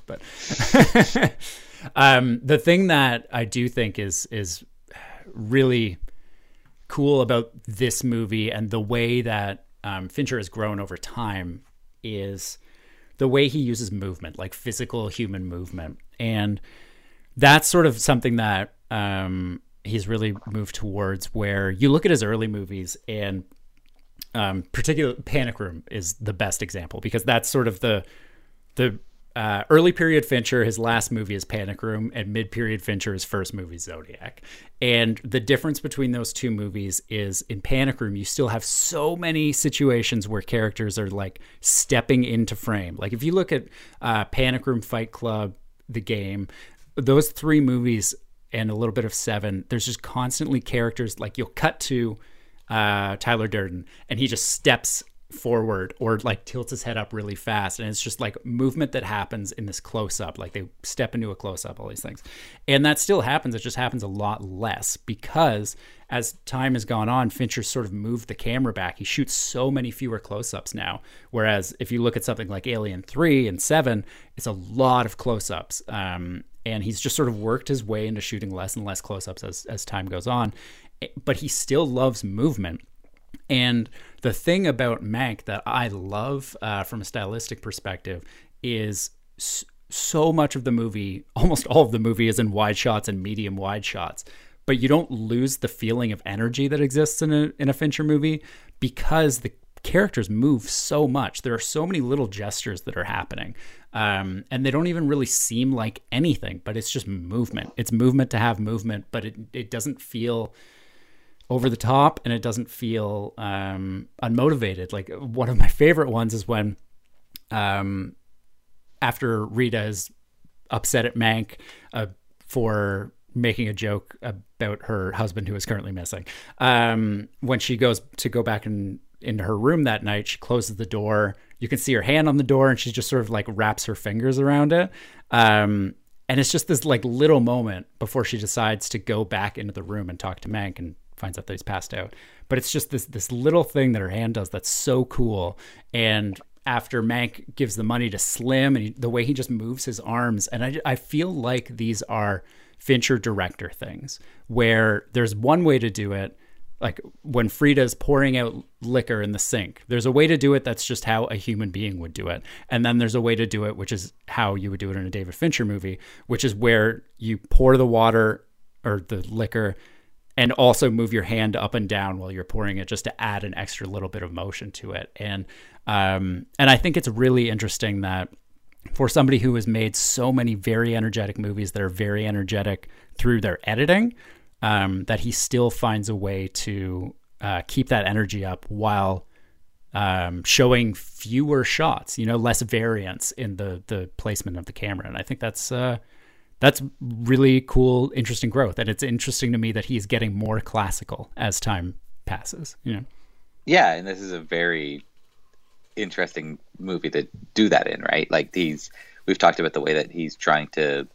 but um, the thing that I do think is, is really cool about this movie and the way that um, Fincher has grown over time is the way he uses movement, like physical human movement. And that's sort of something that um, he's really moved towards, where you look at his early movies, and um, particularly Panic Room is the best example, because that's sort of the, the uh, early period Fincher. His last movie is Panic Room, and mid-period Fincher, his first movie, Zodiac. And the difference between those two movies is in Panic Room, you still have so many situations where characters are like stepping into frame. Like if you look at uh, Panic Room, Fight Club, The Game, those three movies and a little bit of Seven, there's just constantly characters, like you'll cut to uh, Tyler Durden and he just steps forward or like tilts his head up really fast, and it's just like movement that happens in this close-up, like they step into a close-up, all these things. And that still happens, it just happens a lot less, because as time has gone on, Fincher sort of moved the camera back. He shoots so many fewer close-ups now, whereas if you look at something like Alien three and Seven, it's a lot of close-ups, um, and he's just sort of worked his way into shooting less and less close-ups as, as time goes on, but he still loves movement. And the thing about Mank that I love uh, from a stylistic perspective is s- so much of the movie, almost all of the movie, is in wide shots and medium wide shots, but you don't lose the feeling of energy that exists in a in a Fincher movie, because the characters move so much. There are so many little gestures that are happening, um, and they don't even really seem like anything, but it's just movement. It's movement to have movement, but it it doesn't feel over the top, and it doesn't feel um, unmotivated. Like one of my favorite ones is when um, after Rita is upset at Mank uh, for making a joke about her husband who is currently missing, um, when she goes to go back and into her room that night. She closes the door. You can see her hand on the door, and she just sort of like wraps her fingers around it. Um, and it's just this like little moment before she decides to go back into the room and talk to Mank and finds out that he's passed out. But it's just this this little thing that her hand does that's so cool. And after Mank gives the money to Slim, and he, the way he just moves his arms, and I, I feel like these are Fincher director things, where there's one way to do it, like when Frida's pouring out liquor in the sink. There's a way to do it that's just how a human being would do it. And then there's a way to do it, which is how you would do it in a David Fincher movie, which is where you pour the water or the liquor and also move your hand up and down while you're pouring it, just to add an extra little bit of motion to it. And um, and I think it's really interesting that for somebody who has made so many very energetic movies that are very energetic through their editing, um, that he still finds a way to uh, keep that energy up while um, showing fewer shots, you know, less variance in the the placement of the camera. And I think that's uh, that's really cool, interesting growth. And it's interesting to me that he's getting more classical as time passes, you know? Yeah. And this is a very interesting movie to do that in, right? Like these, we've talked about the way that he's trying to,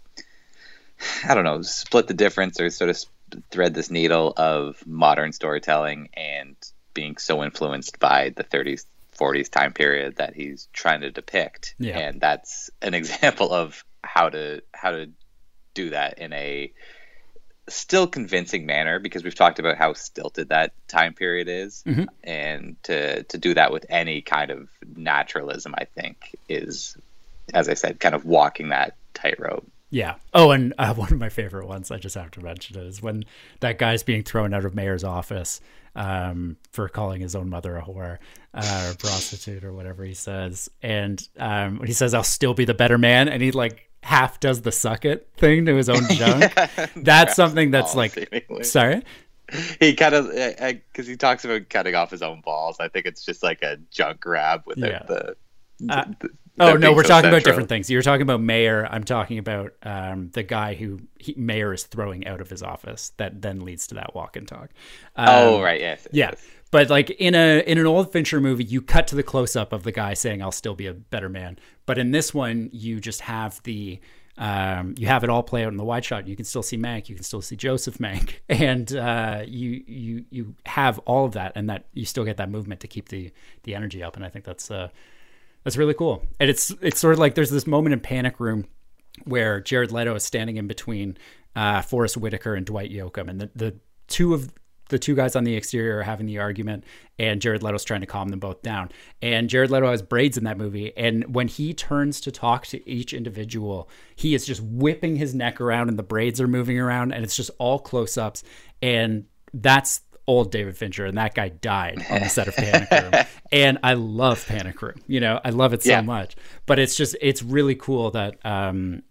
I don't know, split the difference or sort of thread this needle of modern storytelling and being so influenced by the thirties, forties time period that he's trying to depict. Yeah. And that's an example of how to, how to, do that in a still convincing manner, because we've talked about how stilted that time period is. Mm-hmm. And to to do that with any kind of naturalism, I think is, as I said, kind of walking that tightrope. Yeah. Oh, and uh, one of my favorite ones, I just have to mention it, is when that guy's being thrown out of Mayer's office um, for calling his own mother a whore uh, or prostitute or whatever he says. And um, when he says, "I'll still be the better man," and he like half does the suck it thing to his own junk. yeah, that's something that's like, seemingly. Sorry? He kind of, because he talks about cutting off his own balls. I think it's just like a junk grab with yeah. the, the, uh, the Oh, no, we're so talking central. about different things. You're talking about Mayer. I'm talking about um, the guy who he, Mayer is throwing out of his office that then leads to that walk and talk. Um, oh, right. Yes. Yeah. Yes. But like in a in an old Fincher movie, you cut to the close up of the guy saying, "I'll still be a better man." But in this one, you just have the um, you have it all play out in the wide shot. You can still see Mank, you can still see Joseph Mank, and uh, you you you have all of that, and that you still get that movement to keep the the energy up. And I think that's uh, that's really cool. And it's it's sort of like there's this moment in Panic Room where Jared Leto is standing in between uh, Forrest Whitaker and Dwight Yoakam, and the the two of the two guys on the exterior are having the argument, and Jared Leto's trying to calm them both down. And Jared Leto has braids in that movie, and when he turns to talk to each individual, he is just whipping his neck around, and the braids are moving around, and it's just all close-ups. And that's old David Fincher, and that guy died on the set of Panic Room. And I love Panic Room. You know, I love it so yeah. much. But it's just, it's really cool that um,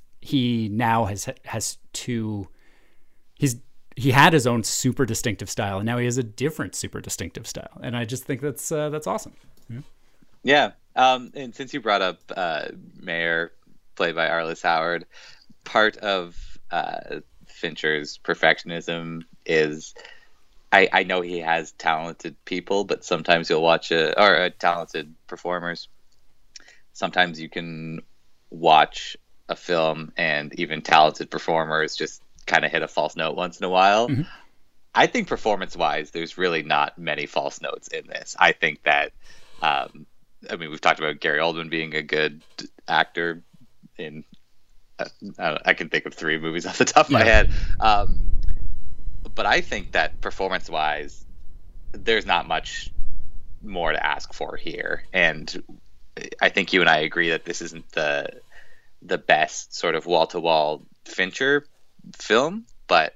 he now has has two... He's He had his own super distinctive style, and now he has a different super distinctive style. And I just think that's uh, that's awesome. Yeah. yeah. Um, and since you brought up uh, Mayer, played by Arliss Howard, part of uh, Fincher's perfectionism is, I, I know he has talented people, but sometimes you'll watch a, or uh, talented performers. Sometimes you can watch a film and even talented performers just kind of hit a false note once in a while. Mm-hmm. I think performance-wise, there's really not many false notes in this. I think that, um, I mean, we've talked about Gary Oldman being a good actor in, uh, I can think of three movies off the top of yeah. my head. Um, but I think that performance-wise, there's not much more to ask for here. And I think you and I agree that this isn't the the best sort of wall-to-wall Fincher film, but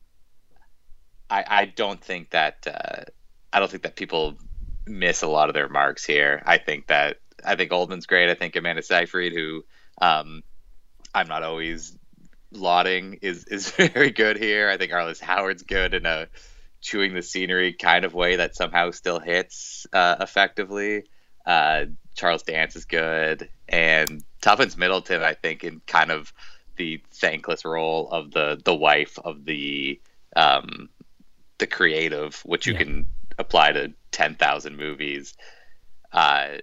I, I don't think that uh, I don't think that people miss a lot of their marks here. I think that I think Oldman's great. I think Amanda Seyfried, who um, I'm not always lauding, is is very good here. I think Arliss Howard's good in a chewing the scenery kind of way that somehow still hits uh, effectively. Uh, Charles Dance is good, and Tuppence Middleton, I think, in kind of the thankless role of the the wife of the um the creative, which you yeah. can apply to ten thousand movies, uh,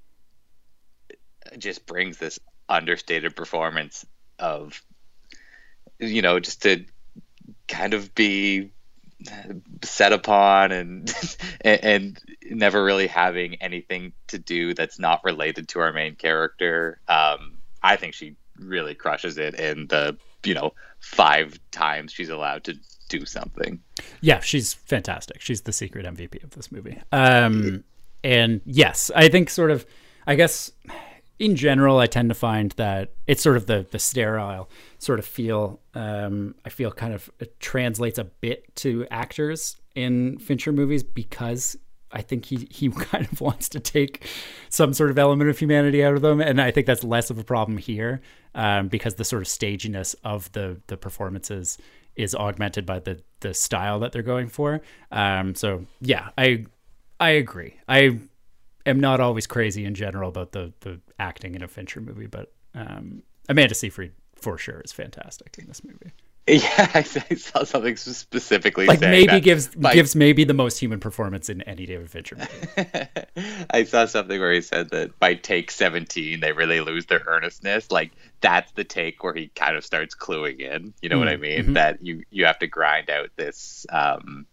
just brings this understated performance of, you know, just to kind of be set upon and and never really having anything to do that's not related to our main character. Um, I think she really crushes it in the, you know, five times she's allowed to do something. Yeah, she's fantastic. She's the secret M V P of this movie. Um, and yes, I think sort of, I guess in general, I tend to find that it's sort of the the sterile sort of feel. Um, I feel kind of it translates a bit to actors in Fincher movies because I think he he kind of wants to take some sort of element of humanity out of them, and I think that's less of a problem here um, because the sort of staginess of the the performances is augmented by the the style that they're going for. Um, so yeah, I I agree. I am not always crazy in general about the the acting in a Fincher movie, but um, Amanda Seyfried for sure is fantastic in this movie. Yeah, I, I saw something specifically like saying maybe that gives by, gives maybe the most human performance in any David Fincher movie. I saw something where he said that by take seventeen they really lose their earnestness. Like that's the take where he kind of starts cluing in. You know mm-hmm. what I mean? Mm-hmm. That you you have to grind out this um,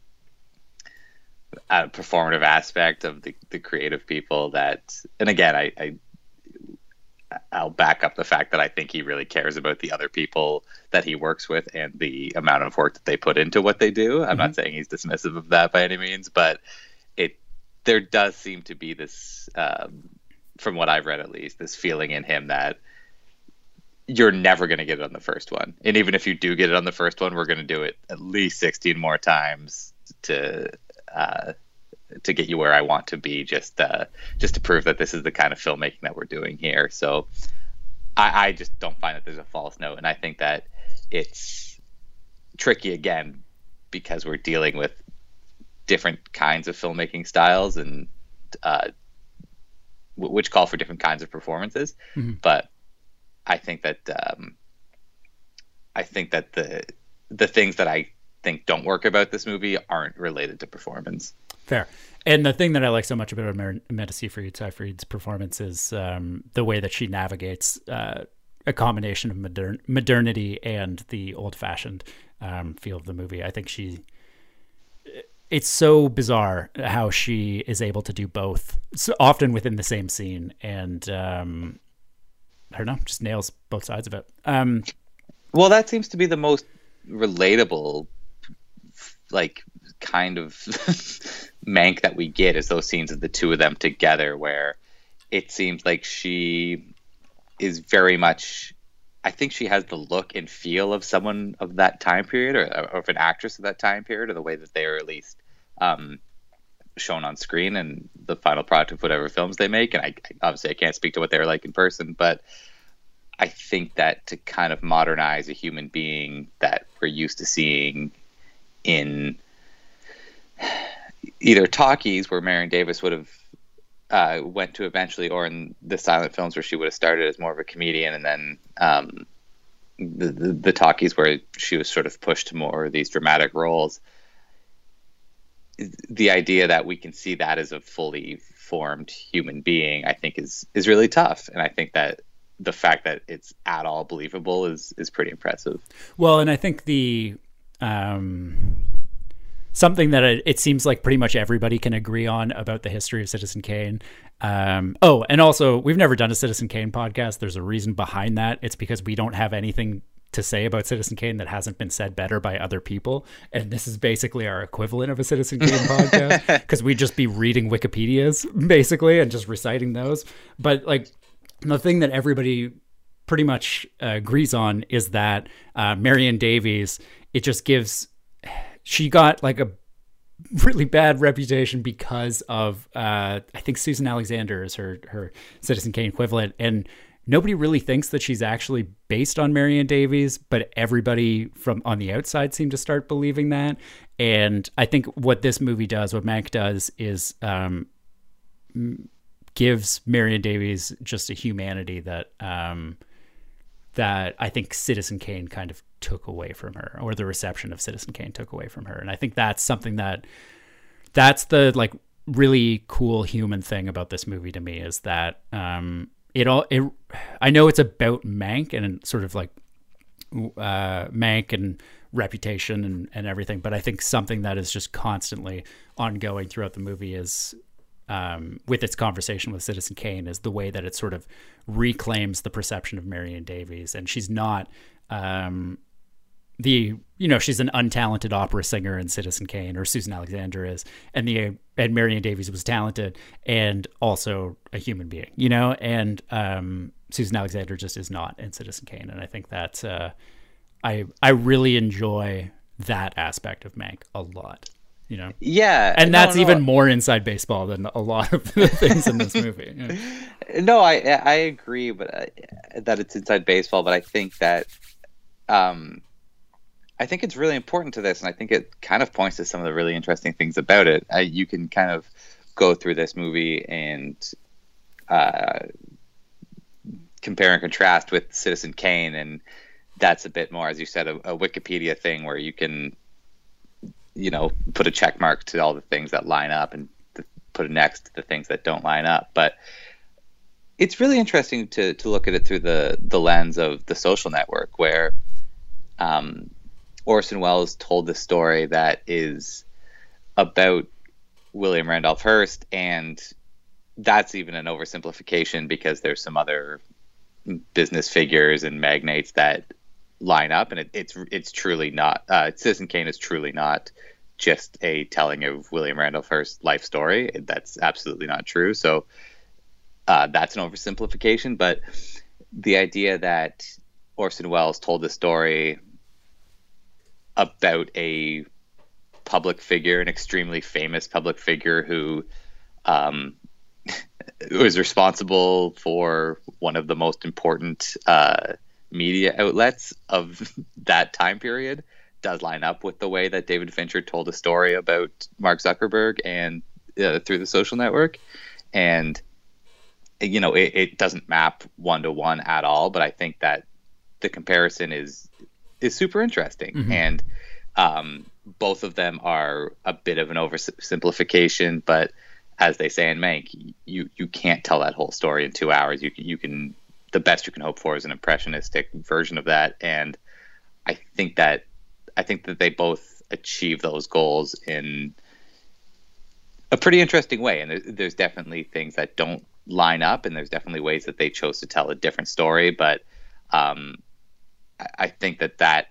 uh, performative aspect of the the creative people. That, and again, I. I I'll back up the fact that I think he really cares about the other people that he works with and the amount of work that they put into what they do. I'm mm-hmm. not saying he's dismissive of that by any means, but it there does seem to be this, um, from what I've read at least, this feeling in him that you're never going to get it on the first one. And even if you do get it on the first one, we're going to do it at least sixteen more times to uh, to get you where I want to be, just uh, just to prove that this is the kind of filmmaking that we're doing here. So I, I just don't find that there's a false note. And I think that it's tricky, again, because we're dealing with different kinds of filmmaking styles and uh, w- which call for different kinds of performances. Mm-hmm. But I think that um, I think that the the things that I think don't work about this movie aren't related to performance. Fair. And the thing that I like so much about Amanda Seyfried, Seyfried's performance is um, the way that she navigates uh, a combination of modern modernity and the old-fashioned um, feel of the movie. I think she, it's so bizarre how she is able to do both, so often within the same scene, and um, I don't know, just nails both sides of it. Um, well, that seems to be the most relatable, like, kind of mank that we get, is those scenes of the two of them together, where it seems like she is very much, I think she has the look and feel of someone of that time period, or, or of an actress of that time period, or the way that they are at least um, shown on screen and the final product of whatever films they make. And I obviously I can't speak to what they're like in person, but I think that to kind of modernize a human being that we're used to seeing in either talkies, where Marion Davis would have uh, went to eventually, or in the silent films where she would have started as more of a comedian, and then um, the, the the talkies where she was sort of pushed to more of these dramatic roles. The idea that we can see that as a fully formed human being, I think, is is really tough, and I think that the fact that it's at all believable is is pretty impressive. Well, and I think the um, something that it, it seems like pretty much everybody can agree on about the history of Citizen Kane. Um, oh, and also, we've never done a Citizen Kane podcast. There's a reason behind that. It's because we don't have anything to say about Citizen Kane that hasn't been said better by other people. And this is basically our equivalent of a Citizen Kane podcast, because we'd just be reading Wikipedias, basically, and just reciting those. But, like, the thing that everybody pretty much uh, agrees on is that uh, Marion Davies, it just gives... She got like a really bad reputation because of, uh, I think Susan Alexander is her, her Citizen Kane equivalent. And nobody really thinks that she's actually based on Marion Davies, but everybody from on the outside seemed to start believing that. And I think what this movie does, what Mank does, is um, gives Marion Davies just a humanity that um, that I think Citizen Kane kind of took away from her, or the reception of Citizen Kane took away from her. And I think that's something that that's the like really cool human thing about this movie to me is that um, it all it. I know it's about Mank and sort of like uh, Mank and reputation and, and everything, but I think something that is just constantly ongoing throughout the movie is um, with its conversation with Citizen Kane is the way that it sort of reclaims the perception of Marion Davies, and she's not. Um, the you know she's an untalented opera singer in Citizen Kane, or Susan Alexander is, and the and Marion Davies was talented and also a human being, you know, and um, Susan Alexander just is not in Citizen Kane, and I think that uh, I I really enjoy that aspect of Mank a lot, you know. Yeah, and that's no, no. even more inside baseball than a lot of the things in this movie. Yeah. No, I I agree, but I, that it's inside baseball, but I think that. Um, I think it's really important to this, and I think it kind of points to some of the really interesting things about it. Uh, you can kind of go through this movie and uh, compare and contrast with Citizen Kane, and that's a bit more, as you said, a, a Wikipedia thing where you can, you know, put a check mark to all the things that line up and th- put a next to the things that don't line up. But it's really interesting to to look at it through the the lens of The Social Network, where um, Orson Welles told the story that is about William Randolph Hearst, and that's even an oversimplification because there's some other business figures and magnates that line up, and it, it's it's truly not. Uh, Citizen Kane is truly not just a telling of William Randolph Hearst's life story. That's absolutely not true. So uh, that's an oversimplification, but the idea that Orson Welles told the story about a public figure, an extremely famous public figure who um, was responsible for one of the most important uh, media outlets of that time period, does line up with the way that David Fincher told a story about Mark Zuckerberg and uh, through The Social Network. And, you know, it, it doesn't map one to one at all, but I think that the comparison is is super interesting. Mm-hmm. And um, both of them are a bit of an oversimplification, but as they say in Mank, you you can't tell that whole story in two hours. You you can the best you can hope for is an impressionistic version of that, and I think that I think that they both achieve those goals in a pretty interesting way. And there's definitely things that don't line up, and there's definitely ways that they chose to tell a different story, but um, I think that that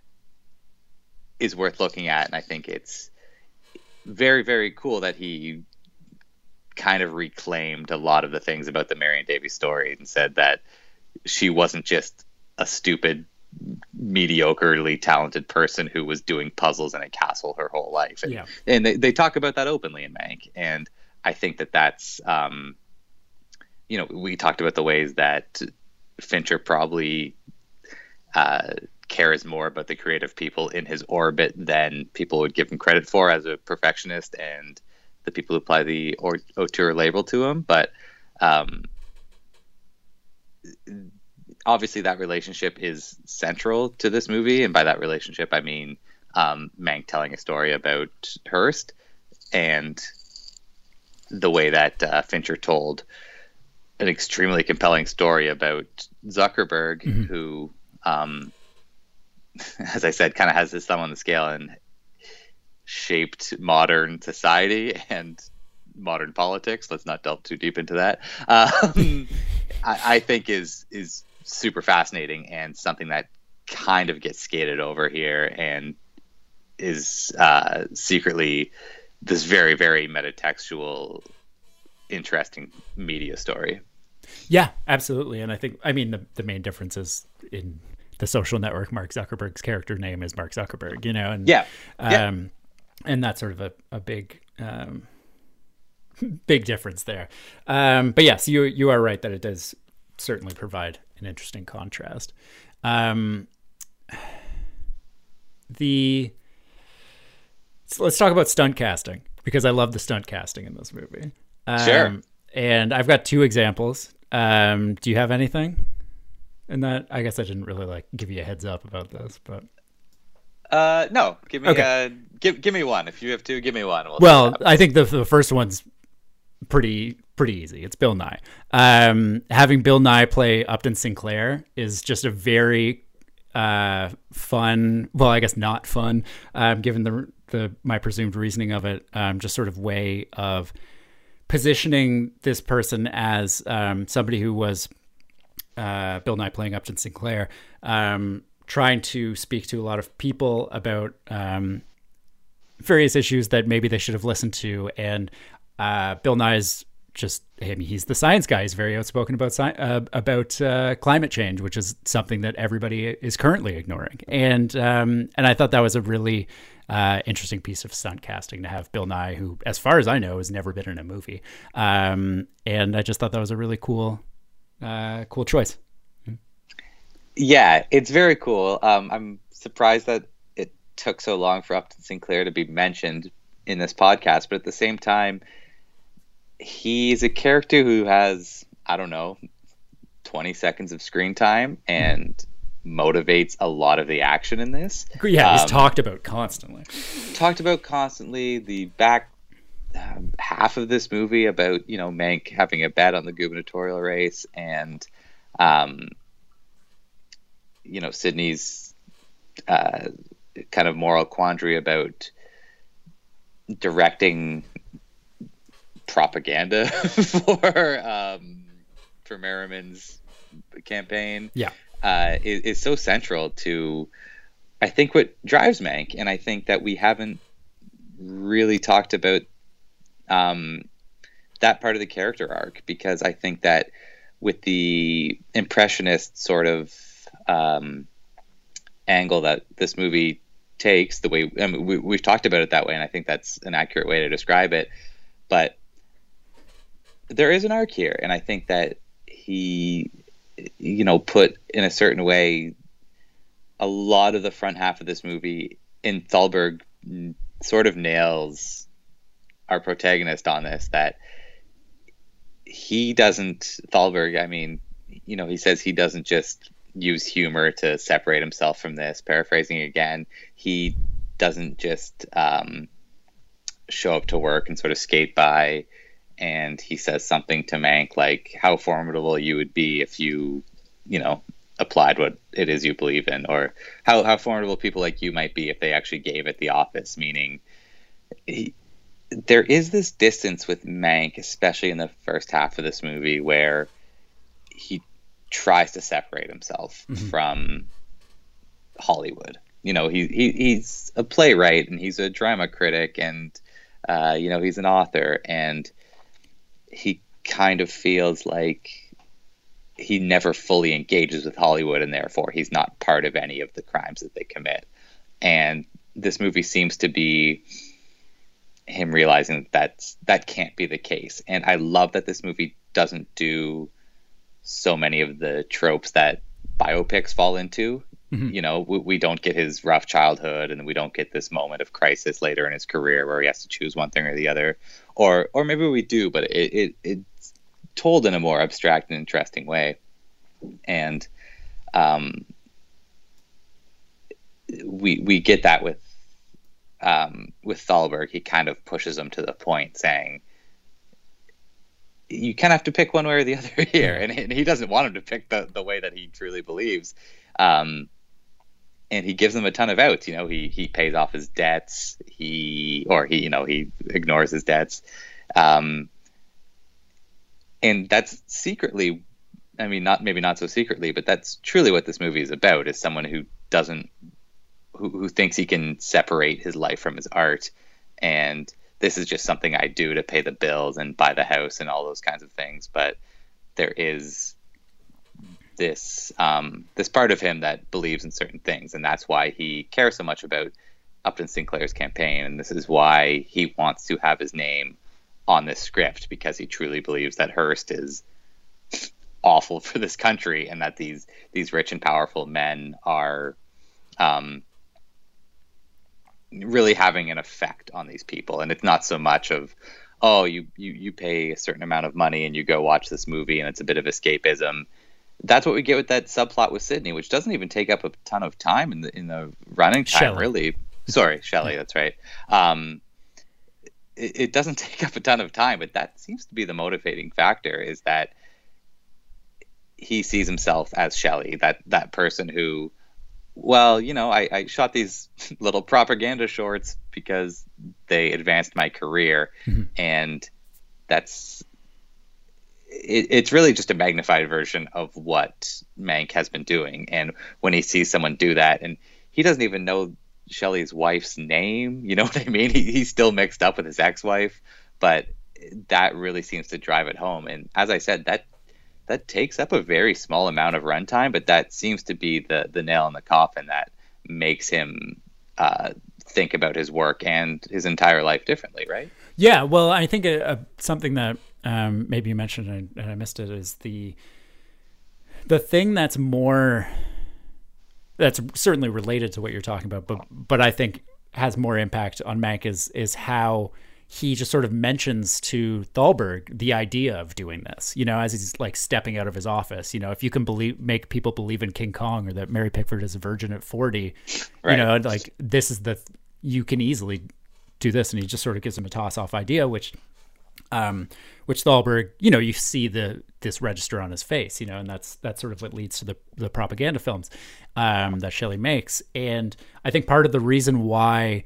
is worth looking at, and I think it's very, very cool that he kind of reclaimed a lot of the things about the Marion Davies story and said that she wasn't just a stupid, mediocrely talented person who was doing puzzles in a castle her whole life. And, yeah. and they, they talk about that openly in Mank, and I think that that's, um, you know, we talked about the ways that Fincher probably uh, cares more about the creative people in his orbit than people would give him credit for as a perfectionist and the people who apply the auteur label to him. But um, obviously that relationship is central to this movie. And by that relationship, I mean um, Mank telling a story about Hearst and the way that uh, Fincher told an extremely compelling story about Zuckerberg, mm-hmm. who, um, as I said, kind of has his thumb on the scale and shaped modern society and modern politics. Let's not delve too deep into that. Um, I, I think is is super fascinating and something that kind of gets skated over here and is uh, secretly this very, very metatextual, interesting media story. Yeah, absolutely. And I think, I mean, the, the main difference is in The Social Network, Mark Zuckerberg's character name is Mark Zuckerberg, you know, and yeah, um, yeah. and that's sort of a, a big, um, big difference there. Um, but yes, you, you are right that it does certainly provide an interesting contrast. Um, the, so let's talk about stunt casting, because I love the stunt casting in this movie. Um, sure. And I've got two examples. Um, do you have anything in that? I guess I didn't really like give you a heads up about this, but uh, no, give me okay. uh, give give me one. If you have two, give me one. We'll, well I think the the first one's pretty pretty easy. It's Bill Nye. Um, having Bill Nye play Upton Sinclair is just a very uh, fun. Well, I guess not fun, um, given the the my presumed reasoning of it. Um, just sort of way of positioning this person as um, somebody who was uh, Bill Nye playing Upton Sinclair, um, trying to speak to a lot of people about um, various issues that maybe they should have listened to. And uh, Bill Nye's just, I mean, he's the science guy. He's very outspoken about sci- uh, about uh, climate change, which is something that everybody is currently ignoring. And um, and I thought that was a really uh, interesting piece of stunt casting to have Bill Nye, who, as far as I know, has never been in a movie. Um, and I just thought that was a really cool, uh, cool choice. Yeah, it's very cool. Um, I'm surprised that it took so long for Upton Sinclair to be mentioned in this podcast, but at the same time, he's a character who has, I don't know, twenty seconds of screen time and motivates a lot of the action in this. Yeah, he's um, talked about constantly. Talked about constantly. The back um, half of this movie about, you know, Mank having a bet on the gubernatorial race and, um, you know, Sidney's uh, kind of moral quandary about directing propaganda for um, for Merriman's campaign, yeah, uh, is, is so central to, I think, what drives Mank, and I think that we haven't really talked about um, that part of the character arc, because I think that with the impressionist sort of um, angle that this movie takes, the way I mean, we, we've talked about it that way, and I think that's an accurate way to describe it, but there is an arc here, and I think that he, you know, put in a certain way a lot of the front half of this movie, and Thalberg sort of nails our protagonist on this, that he doesn't, Thalberg, I mean, you know, he says he doesn't just use humor to separate himself from this, paraphrasing again, he doesn't just um, show up to work and sort of skate by. And he says something to Mank like how formidable you would be if you, you know, applied what it is you believe in, or how, how formidable people like you might be if they actually gave it the office. Meaning, he, there is this distance with Mank, especially in the first half of this movie, where he tries to separate himself mm-hmm. from Hollywood. You know, he, he he's a playwright and he's a drama critic, and uh, you know, he's an author, and he kind of feels like he never fully engages with Hollywood, and therefore he's not part of any of the crimes that they commit. And this movie seems to be him realizing that that's, that can't be the case. And I love that this movie doesn't do so many of the tropes that biopics fall into. Mm-hmm. You know, we, we don't get his rough childhood, and we don't get this moment of crisis later in his career where he has to choose one thing or the other. Or or maybe we do, but it, it it's told in a more abstract and interesting way. And um, we we get that with um, with Thalberg. He kind of pushes him to the point, saying, you kind of have to pick one way or the other here. And, and he doesn't want him to pick the, the way that he truly believes. Um, and he gives him a ton of outs. You know, he, he pays off his debts, he, or he, you know, he ignores his debts. Um, and that's secretly, I mean, not, maybe not so secretly, but that's truly what this movie is about, is someone who doesn't, who, who thinks he can separate his life from his art. And this is just something I do to pay the bills and buy the house and all those kinds of things. But there is this um, this part of him that believes in certain things, and that's why he cares so much about Upton Sinclair's campaign, and this is why he wants to have his name on this script, because he truly believes that Hearst is awful for this country, and that these these rich and powerful men are um, really having an effect on these people. And it's not so much of, oh, you, you you pay a certain amount of money and you go watch this movie and it's a bit of escapism. That's what we get with that subplot with Sidney, which doesn't even take up a ton of time in the in the running time, Shelley. really. Sorry, Shelley, that's right. Um, it, it doesn't take up a ton of time, but that seems to be the motivating factor, is that he sees himself as Shelley, that, that person who, well, you know, I, I shot these little propaganda shorts because they advanced my career. Mm-hmm. And that's, it, it's really just a magnified version of what Mank has been doing. And when he sees someone do that, and he doesn't even know Shelley's wife's name, you know what I mean? He, he's still mixed up with his ex-wife, but that really seems to drive it home. And as I said, that that takes up a very small amount of runtime, but that seems to be the the nail in the coffin that makes him uh, think about his work and his entire life differently, right? Yeah, well, I think a, a, something that um, maybe you mentioned and I, and I missed it is the the thing that's more that's certainly related to what you're talking about, but but I think has more impact on Mank is is how he just sort of mentions to Thalberg the idea of doing this, you know, as he's like stepping out of his office. You know, if you can believe, make people believe in King Kong, or that Mary Pickford is a virgin at forty, right. You know, like this is the, you can easily do this. And he just sort of gives him a toss off idea, which, um, which Thalberg, you know, you see the, this register on his face, you know, and that's, that's sort of what leads to the, the propaganda films, um, that Shelley makes. And I think part of the reason why,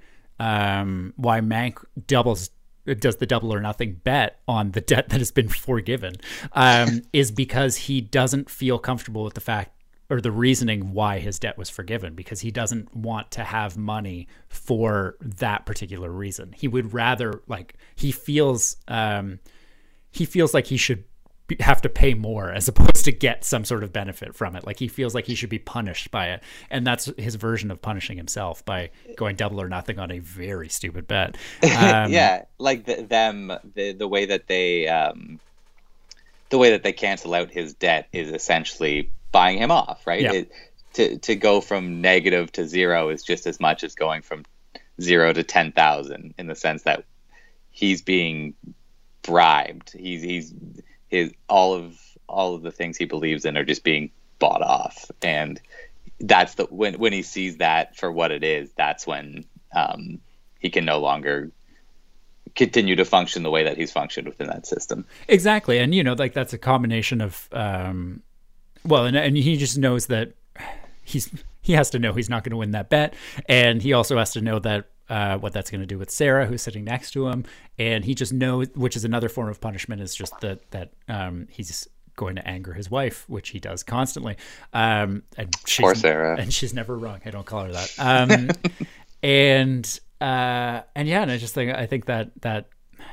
um, why Mank doubles, does the double or nothing bet on the debt that has been forgiven, um, is because he doesn't feel comfortable with the fact or the reasoning why his debt was forgiven, because he doesn't want to have money for that particular reason. He would rather, like, he feels, um, he feels like he should be, have to pay more as opposed to get some sort of benefit from it. Like he feels like he should be punished by it. And that's his version of punishing himself, by going double or nothing on a very stupid bet. Um, yeah. Like the, them, the, the way that they, um, the way that they cancel out his debt is essentially buying him off, right? Yeah. It, to to go from negative to zero is just as much as going from zero to ten thousand, in the sense that he's being bribed. He's he's his all of all of the things he believes in are just being bought off, and that's the when when he sees that for what it is, that's when um, he can no longer continue to function the way that he's functioned within that system. Exactly, and you know, like that's a combination of. Um... Well, and and he just knows that he's he has to know he's not going to win that bet, and he also has to know that uh, what that's going to do with Sarah, who's sitting next to him, and he just knows, which is another form of punishment, is just that that um, he's going to anger his wife, which he does constantly. Um, and she's, Poor Sarah, and she's never wrong. I don't call her that. Um, and uh, and yeah, and I just think I think that that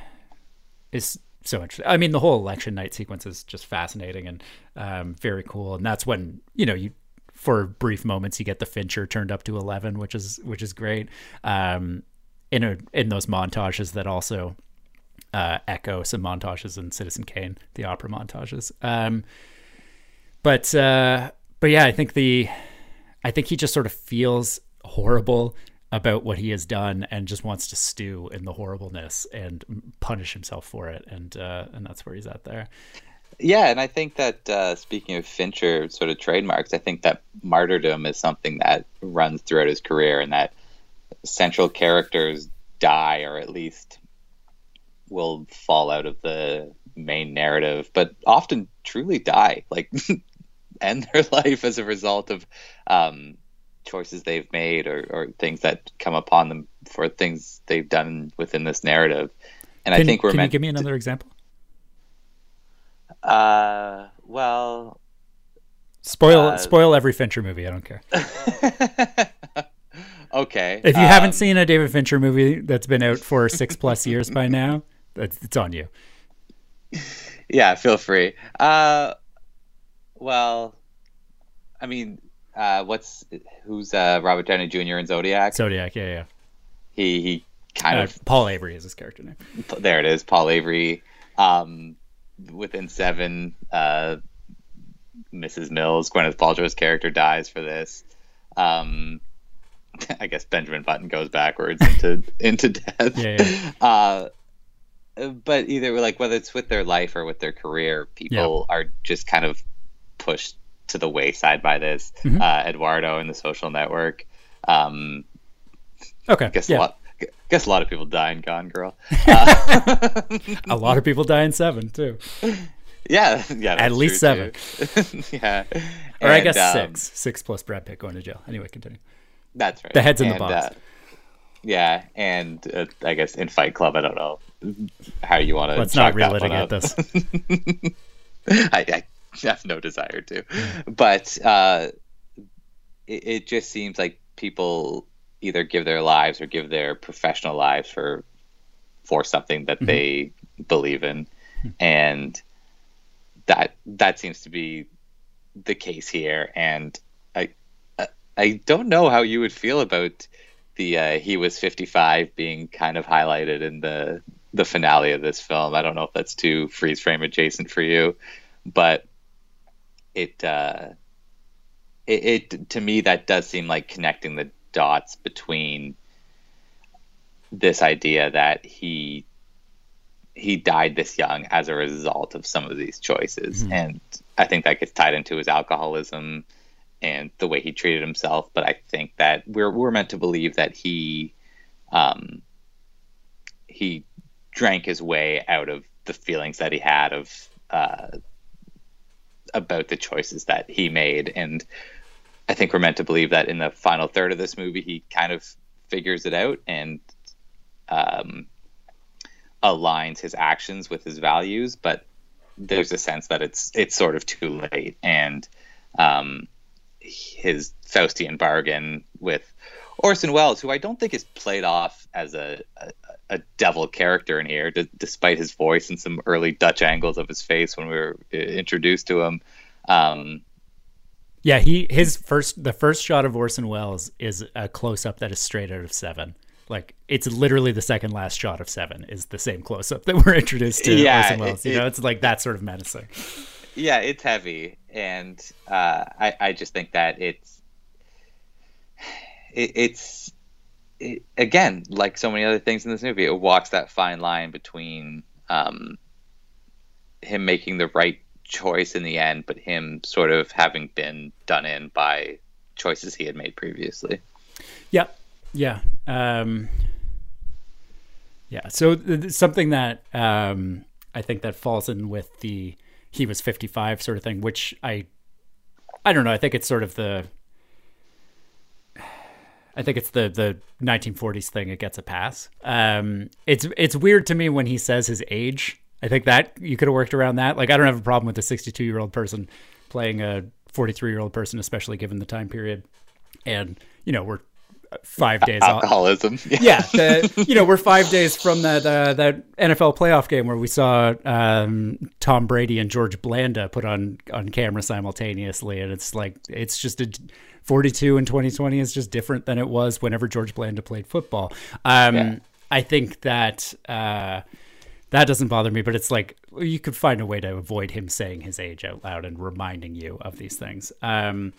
is. So interesting. I mean, the whole election night sequence is just fascinating and um, very cool. And that's when, you know, you, for brief moments, you get the Fincher turned up to eleven, which is, which is great. Um, in a, in those montages that also uh, echo some montages in Citizen Kane, the opera montages. Um, but, uh, but yeah, I think the, I think he just sort of feels horrible about what he has done and just wants to stew in the horribleness and punish himself for it. And, uh, and that's where he's at there. Yeah. And I think that, uh, speaking of Fincher sort of trademarks, I think that martyrdom is something that runs throughout his career, and that central characters die, or at least will fall out of the main narrative, but often truly die, like end their life as a result of, um, choices they've made, or, or things that come upon them for things they've done within this narrative. And can, I think we're can meant you give me another to, example? Uh, well, spoil, uh, spoil every Fincher movie. I don't care. Okay. If you um, haven't seen a David Fincher movie that's been out for six plus years by now, that's, it's on you. Yeah, feel free. Uh, well, I mean, Uh, what's who's uh, Robert Downey Junior in Zodiac? Zodiac, yeah, yeah. He he kind uh, of Paul Avery is his character name. There it is, Paul Avery. Um, within Seven, uh, Missus Mills, Gwyneth Paltrow's character, dies for this. Um, I guess Benjamin Button goes backwards into into death. Yeah, yeah. Uh, but either like whether it's with their life or with their career, people yeah. are just kind of pushed to the wayside by this. Mm-hmm. uh Eduardo in The Social Network, um Okay. Guess yeah. a lot. Guess a lot of people die in Gone Girl. Uh, a lot of people die in Seven too. Yeah, yeah. At least seven. yeah. Or and, I guess um, six. Six plus Brad Pitt going to jail. Anyway, continue. That's right. The head's in and, the box. Uh, yeah, and uh, I guess in Fight Club, I don't know how you want to. Let's not relitigate this. I, I have no desire to, but uh, it, it just seems like people either give their lives or give their professional lives for for something that mm-hmm. they believe in, mm-hmm. and that that seems to be the case here. And I I don't know how you would feel about the uh, he was fifty-five being kind of highlighted in the the finale of this film. I don't know if that's too freeze frame adjacent for you, but it uh, it, it to me that does seem like connecting the dots between this idea that he he died this young as a result of some of these choices, mm-hmm. and I think that gets tied into his alcoholism and the way he treated himself. But I think that we're we're meant to believe that he um, he drank his way out of the feelings that he had of uh, about the choices that he made. And I think we're meant to believe that in the final third of this movie, he kind of figures it out and um, aligns his actions with his values. But there's a sense that it's it's sort of too late. And um, his Faustian bargain with Orson Welles, who I don't think is played off as a, a, a devil character in here, d- despite his voice and some early Dutch angles of his face when we were introduced to him. Um, yeah, he his first the first shot of Orson Welles is a close up that is straight out of Seven. Like, it's literally the second last shot of Seven is the same close up that we're introduced to yeah, Orson Welles. It, you know, it, it's like that sort of menacing. Yeah, it's heavy, and uh, I I just think that it's it, it's it, again, like so many other things in this movie, it walks that fine line between um, him making the right choice in the end, but him sort of having been done in by choices he had made previously. Yeah, yeah, um, yeah. So th- something that um, I think that falls in with the he was fifty-five sort of thing, which I, I don't know. I think it's sort of the, I think it's the the nineteen forties thing. It gets a pass. Um, it's it's weird to me when he says his age. I think that you could have worked around that. Like, I don't have a problem with a sixty-two year old person playing a forty-three year old person, especially given the time period. And, you know, we're five days alcoholism. off. Yeah. The, you know, we're five days from that, uh, that N F L playoff game where we saw um, Tom Brady and George Blanda put on, on camera simultaneously. And it's like, it's just a forty-two in twenty twenty is just different than it was whenever George Blanda played football. Um, yeah. I think that, uh, that doesn't bother me, but it's like you could find a way to avoid him saying his age out loud and reminding you of these things. Um,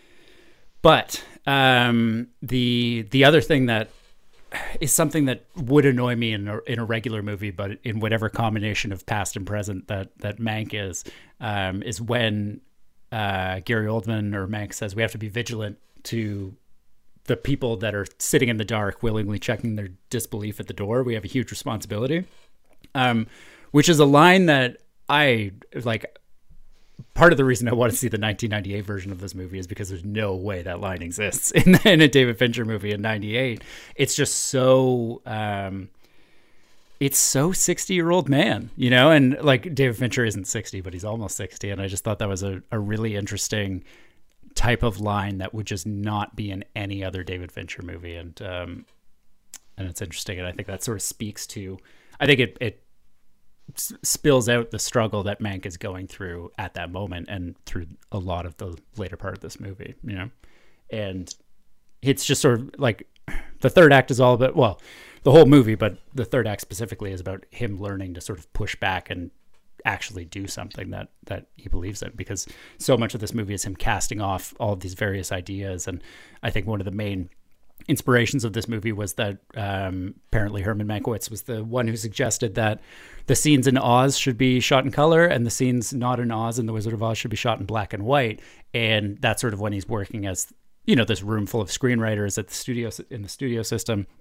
but um, the the other thing that is something that would annoy me in a, in a regular movie, but in whatever combination of past and present that that Mank is, um, is when uh, Gary Oldman or Mank says we have to be vigilant to the people that are sitting in the dark, willingly checking their disbelief at the door. We have a huge responsibility. Um, which is a line that I like. Part of the reason I want to see the nineteen ninety-eight version of this movie is because there's no way that line exists in, in a David Fincher movie in ninety-eight. It's just so, um, it's so sixty year old man, you know, and like David Fincher isn't sixty, but he's almost sixty. And I just thought that was a, a really interesting type of line that would just not be in any other David Fincher movie. And, um, and it's interesting. And I think that sort of speaks to, I think it, it spills out the struggle that Mank is going through at that moment and through a lot of the later part of this movie, you know? And it's just sort of like the third act is all about, well, the whole movie, but the third act specifically is about him learning to sort of push back and actually do something that, that he believes in, because so much of this movie is him casting off all of these various ideas. And I think one of the main inspirations of this movie was that um, apparently Herman Mankiewicz was the one who suggested that the scenes in Oz should be shot in color and the scenes not in Oz and The Wizard of Oz should be shot in black and white. And that's sort of when he's working as, you know, this room full of screenwriters at the studio, in the studio system.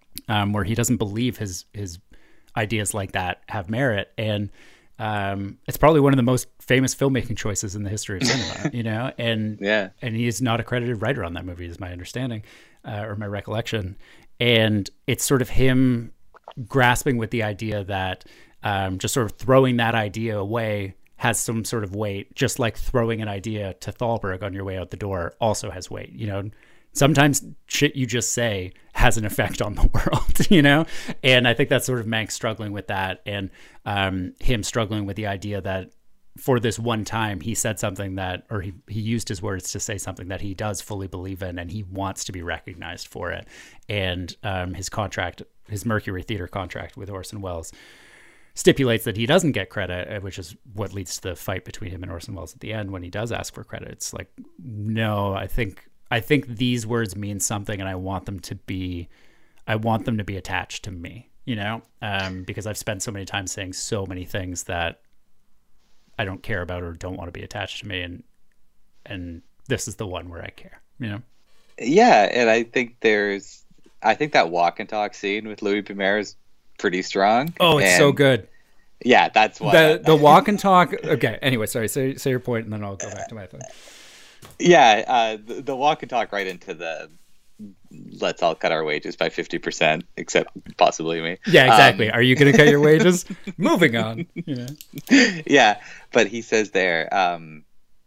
um, where he doesn't believe his his ideas like that have merit. And um, it's probably one of the most famous filmmaking choices in the history of cinema, you know? And yeah. and he is not a credited writer on that movie, is my understanding, uh, or my recollection. And it's sort of him grasping with the idea that um, just sort of throwing that idea away has some sort of weight, just like throwing an idea to Thalberg on your way out the door also has weight. You know, sometimes shit you just say has an effect on the world, you know? And I think that's sort of Mank struggling with that, and um, him struggling with the idea that for this one time he said something that, or he, he used his words to say something that he does fully believe in, and he wants to be recognized for it. And um, his contract, his Mercury Theater contract with Orson Welles, stipulates that he doesn't get credit, which is what leads to the fight between him and Orson Welles at the end when he does ask for credit. It's like, no, I think I think these words mean something, and I want them to be, I want them to be attached to me, you know, um, because I've spent so many times saying so many things that I don't care about or don't want to be attached to me, and and this is the one where I care, you know. Yeah, and I think there's, I think that walk and talk scene with Louis B. Mayer is pretty strong. Oh, it's and so good. Yeah, that's why. The the walk and talk. Okay. Anyway, sorry. Say say your point, and then I'll go back to my thing. Yeah, uh, the, the walk and talk right into the let's all cut our wages by fifty percent, except possibly me. Yeah, exactly. Um, Are you going to cut your wages? Moving on. You know? Yeah, but he says there, um,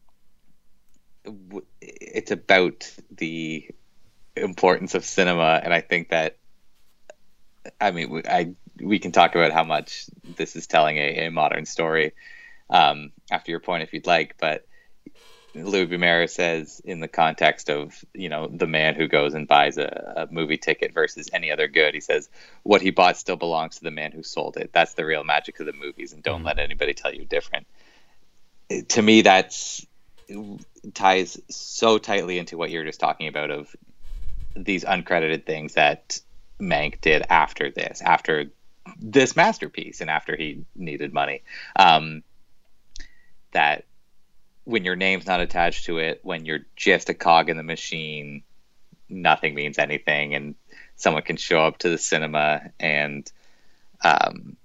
w- it's about the importance of cinema, and I think that, I mean, I we can talk about how much this is telling a, a modern story um, after your point if you'd like, but Louis B. Mayer says in the context of, you know, the man who goes and buys a, a movie ticket versus any other good, he says, what he bought still belongs to the man who sold it. That's the real magic of the movies, and don't mm-hmm. let anybody tell you different. To me, that's ties so tightly into what you're just talking about of these uncredited things that Mank did after this, after this masterpiece, and after he needed money. Um, that when your name's not attached to it, when you're just a cog in the machine, nothing means anything, and someone can show up to the cinema and um,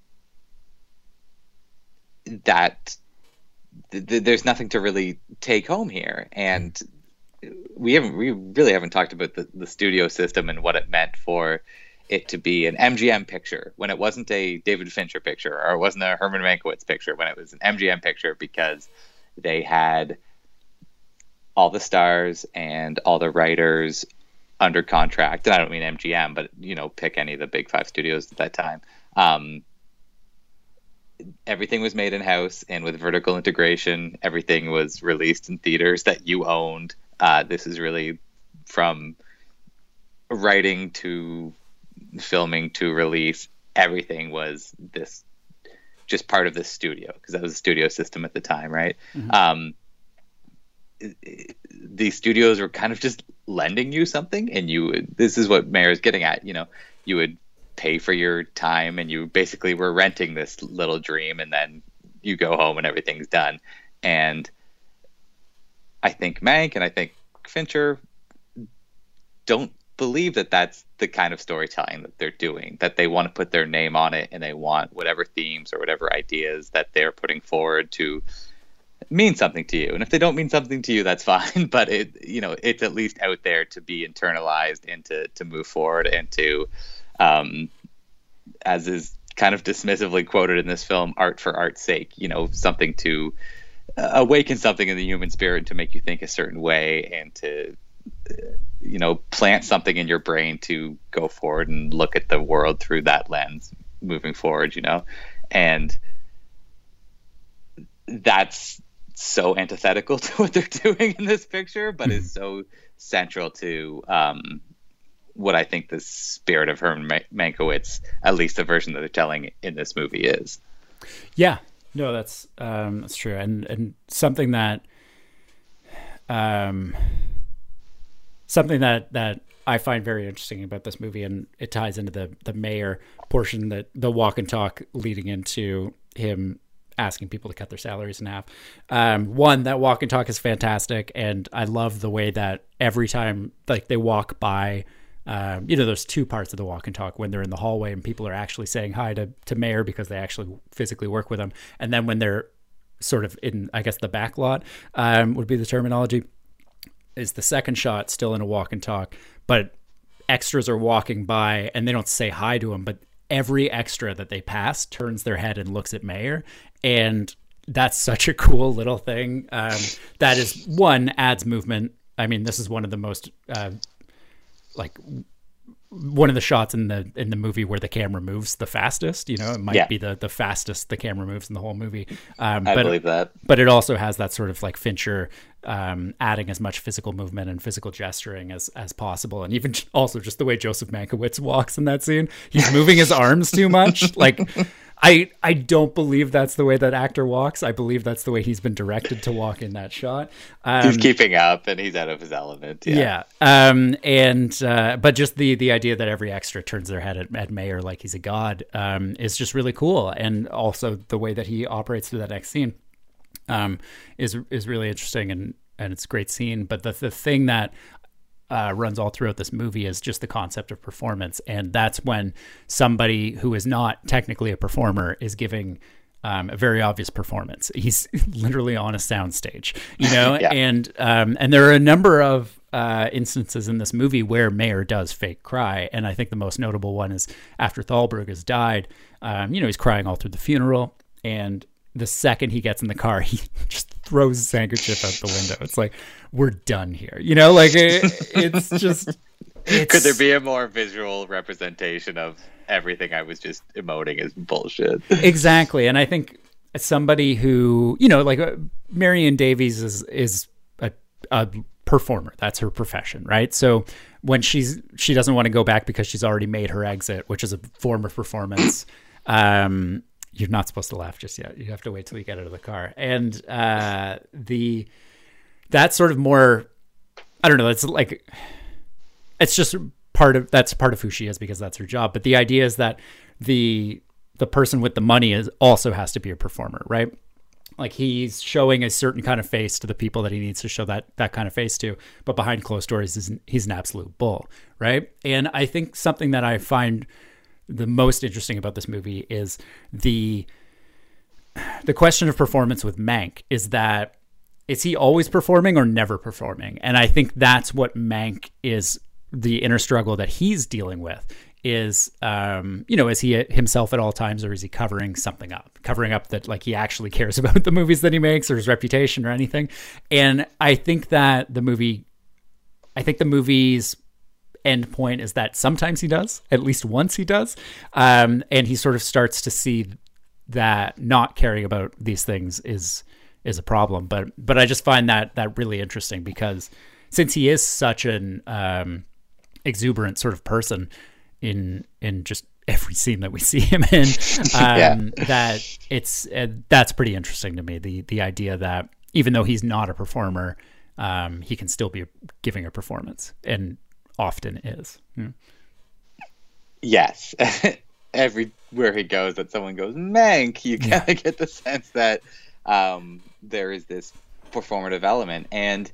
that th- th- there's nothing to really take home here. And we haven't, we really haven't talked about the, the studio system and what it meant for it to be an M G M picture when it wasn't a David Fincher picture, or it wasn't a Herman Mankiewicz picture, when it was an M G M picture, because they had all the stars and all the writers under contract. And I don't mean M G M, but, you know, pick any of the big five studios at that time. Um, everything was made in-house, and with vertical integration, everything was released in theaters that you owned. Uh, this is really from writing to filming to release. Everything was this just part of the studio, because that was a studio system at the time, right? Mm-hmm. Um, the studios were kind of just lending you something, and you would, this is what Mayer is getting at, you know, you would pay for your time, and you basically were renting this little dream, and then you go home and everything's done. And I think Mank and I think Fincher don't believe that that's the kind of storytelling that they're doing, that they want to put their name on it, and they want whatever themes or whatever ideas that they're putting forward to mean something to you. And if they don't mean something to you, that's fine, but it, you know, it's at least out there to be internalized and to, to move forward and to, um, as is kind of dismissively quoted in this film, art for art's sake, you know, something to uh, awaken something in the human spirit, to make you think a certain way, and to, uh, you know, plant something in your brain to go forward and look at the world through that lens moving forward, you know. And that's so antithetical to what they're doing in this picture, but is so central to um, what I think the spirit of Herman Mankiewicz, at least the version that they're telling in this movie, is. Yeah, no, that's um, that's true, and and something that, um, something that that I find very interesting about this movie, and it ties into the the Mayer portion, that the walk and talk leading into him asking people to cut their salaries in half. Um, one, that walk and talk is fantastic, and I love the way that every time, like, they walk by Um, you know, there's two parts of the walk and talk: when they're in the hallway and people are actually saying hi to to Mayer because they actually physically work with him, and then when they're sort of in, I guess, the back lot um, would be the terminology. Is the second shot still in a walk and talk, but extras are walking by and they don't say hi to him, but every extra that they pass turns their head and looks at Mayer, and that's such a cool little thing. Um, that is, one, adds movement. I mean, this is one of the most uh, like one of the shots in the in the movie where the camera moves the fastest. You know, it might yeah. be the the fastest the camera moves in the whole movie. Um, I but, believe that. But it also has that sort of like Fincher um, adding as much physical movement and physical gesturing as as possible, and even also just the way Joseph Mankiewicz walks in that scene. He's moving his arms too much, like. I, I don't believe that's the way that actor walks. I believe that's the way he's been directed to walk in that shot. Um, he's keeping up and he's out of his element. Yeah. yeah. Um, and, uh, but just the, the idea that every extra turns their head at, at Mayer like he's a god um, is just really cool. And also the way that he operates through that next scene um, is, is really interesting, and, and it's a great scene. But the, the thing that Uh, runs all throughout this movie is just the concept of performance, and that's when somebody who is not technically a performer is giving um, a very obvious performance. He's literally on a soundstage, you know. yeah. And um, and there are a number of uh, instances in this movie where Mayer does fake cry, and I think the most notable one is after Thalberg has died. Um, you know, he's crying all through the funeral, and the second he gets in the car, he just throws his handkerchief out the window. It's like, we're done here. You know, like it, it's just... It's... Could there be a more visual representation of everything I was just emoting as bullshit? Exactly. And I think somebody who, you know, like uh, Marion Davies is, is a, a performer. That's her profession, right? So when she's she doesn't want to go back because she's already made her exit, which is a form of performance, um... you're not supposed to laugh just yet. You have to wait till you get out of the car. And uh, the that's sort of more, I don't know. It's like, it's just part of, that's part of who she is because that's her job. But the idea is that the the person with the money is also has to be a performer, right? Like he's showing a certain kind of face to the people that he needs to show that that kind of face to. But behind closed doors, he's, he's an absolute bull, right? And I think something that I find the most interesting about this movie is the the question of performance with Mank. Is that, is he always performing or never performing? And I think that's what Mank is, the inner struggle that he's dealing with is, um, you know, is he himself at all times, or is he covering something up, covering up that like he actually cares about the movies that he makes or his reputation or anything. And I think that the movie, I think the movie's end point is that sometimes he does, at least once he does, um, and he sort of starts to see that not caring about these things is is a problem. But but I just find that that really interesting because since he is such an um, exuberant sort of person in in just every scene that we see him in, um, yeah. that it's uh, that's pretty interesting to me. The the idea that even though he's not a performer, um, he can still be giving a performance, and often is. Hmm. Yes. Everywhere he goes that someone goes, Mank, you kind of yeah. get the sense that um, there is this performative element. And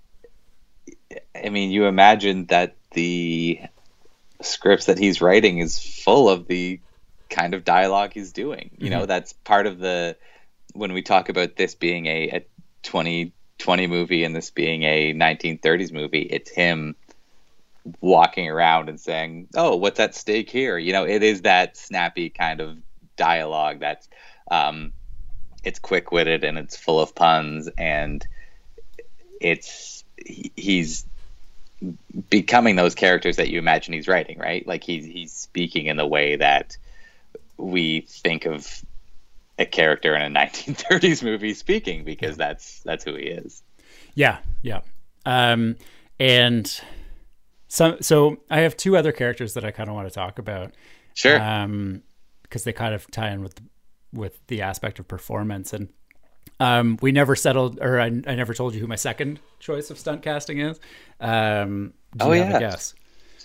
I mean, you imagine that the scripts that he's writing is full of the kind of dialogue he's doing. You mm-hmm. know, that's part of the, when we talk about this being a, a twenty twenty movie and this being a nineteen thirties movie, it's him walking around and saying, oh, what's at stake here? You know, it is that snappy kind of dialogue that's um it's quick-witted and it's full of puns, and it's he, he's becoming those characters that you imagine he's writing, right? Like he's he's speaking in the way that we think of a character in a nineteen thirties movie speaking, because that's that's who he is. Yeah, yeah. Um and So, so I have two other characters that I kind of want to talk about. Sure. Um, because they kind of tie in with, with the aspect of performance. And um, we never settled, or I, I never told you who my second choice of stunt casting is. Um, do oh, you have yeah. a guess?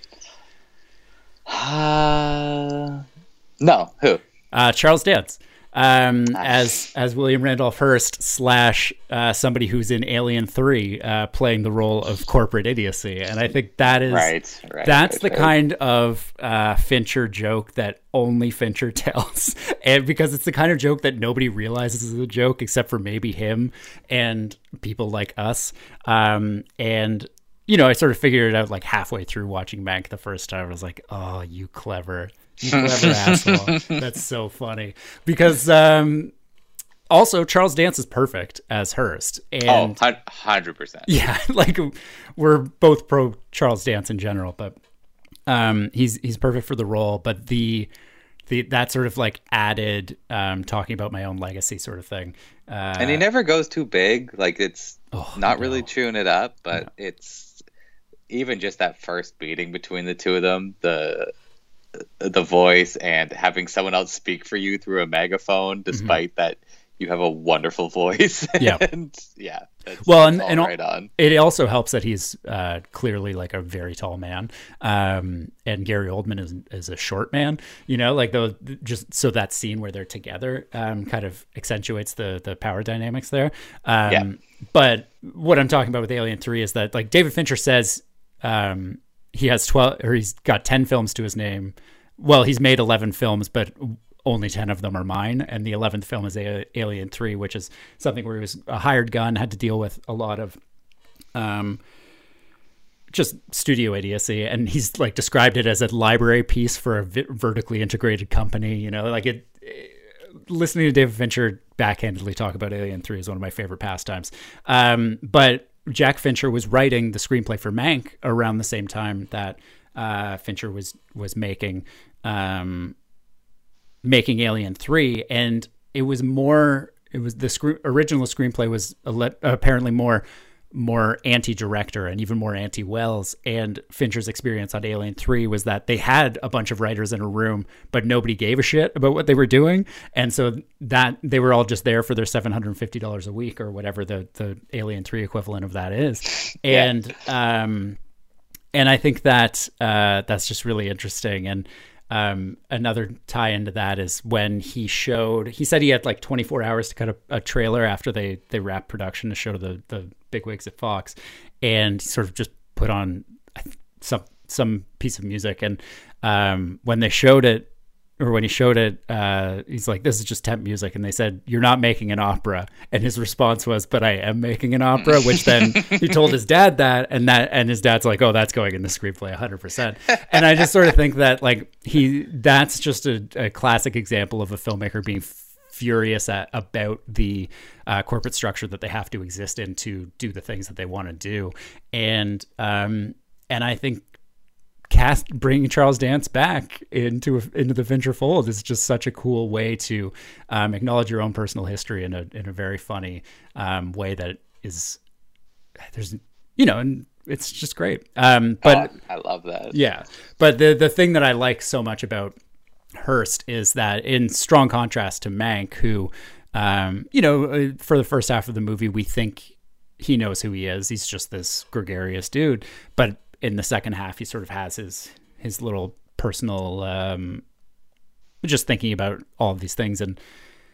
Uh, no, who? Uh, Charles Dance. um, as as William Randolph Hearst slash uh, somebody who's in Alien three, uh, playing the role of corporate idiocy, and I think that is right, right, that's right, the right. kind of uh, Fincher joke that only Fincher tells, and because it's the kind of joke that nobody realizes is a joke except for maybe him and people like us, um, and. You know, I sort of figured it out like halfway through watching Mank the first time. I was like, "Oh, you clever, you clever asshole!" That's so funny. Because um, also Charles Dance is perfect as Hearst, and oh, hundred percent. Yeah, like we're both pro Charles Dance in general, but um, he's he's perfect for the role. But the the that sort of like added um, talking about my own legacy sort of thing, uh, and he never goes too big. Like it's oh, not no. really chewing it up, but No. it's. Even just that first meeting between the two of them, the the voice and having someone else speak for you through a megaphone, despite mm-hmm. that you have a wonderful voice. Yeah, and yeah. That's, well, that's and, and right on. It also helps that he's uh, clearly like a very tall man, um, and Gary Oldman is is a short man. You know, like those just so that scene where they're together um, kind of accentuates the the power dynamics there. Um, yeah. But what I'm talking about with Alien three is that like David Fincher says. Um, he has twelve, or he's got ten films to his name. Well, he's made eleven films, but only ten of them are mine. And the eleventh film is a- Alien three, which is something where he was a hired gun, had to deal with a lot of, um, just studio idiocy. And he's like described it as a library piece for a vi- vertically integrated company. You know, like it, it, listening to David Fincher backhandedly talk about Alien three is one of my favorite pastimes. Um, but Jack Fincher was writing the screenplay for Mank around the same time that uh, Fincher was was making um, making Alien three, and it was more. It was the screen, original screenplay was a, apparently more more anti-director and even more anti-Wells. And Fincher's experience on Alien three was that they had a bunch of writers in a room, but nobody gave a shit about what they were doing. And so that they were all just there for their seven hundred fifty dollars a week or whatever the, the Alien three equivalent of that is. And, yeah. um, and I think that, uh, that's just really interesting. And, Um, another tie into that is when he showed, he said he had like twenty-four hours to cut a, a trailer after they, they wrapped production to show the, the bigwigs at Fox, and sort of just put on some, some piece of music. And, um, when they showed it, or when he showed it, uh, he's like, this is just temp music. And they said, you're not making an opera. And his response was, but I am making an opera, which then he told his dad that, and that, and his dad's like, oh, that's going in the screenplay one hundred percent. And I just sort of think that like he, that's just a, a classic example of a filmmaker being furious at, about the uh, corporate structure that they have to exist in to do the things that they want to do. And, um, and I think, cast bringing Charles Dance back into into the Fincher fold is just such a cool way to um, acknowledge your own personal history in a in a very funny um, way that is there's you know and it's just great. Um, but oh, I love that. Yeah, but the the thing that I like so much about Hearst is that in strong contrast to Mank, who um, you know for the first half of the movie we think he knows who he is. He's just this gregarious dude, but in the second half, he sort of has his his little personal, um, just thinking about all of these things and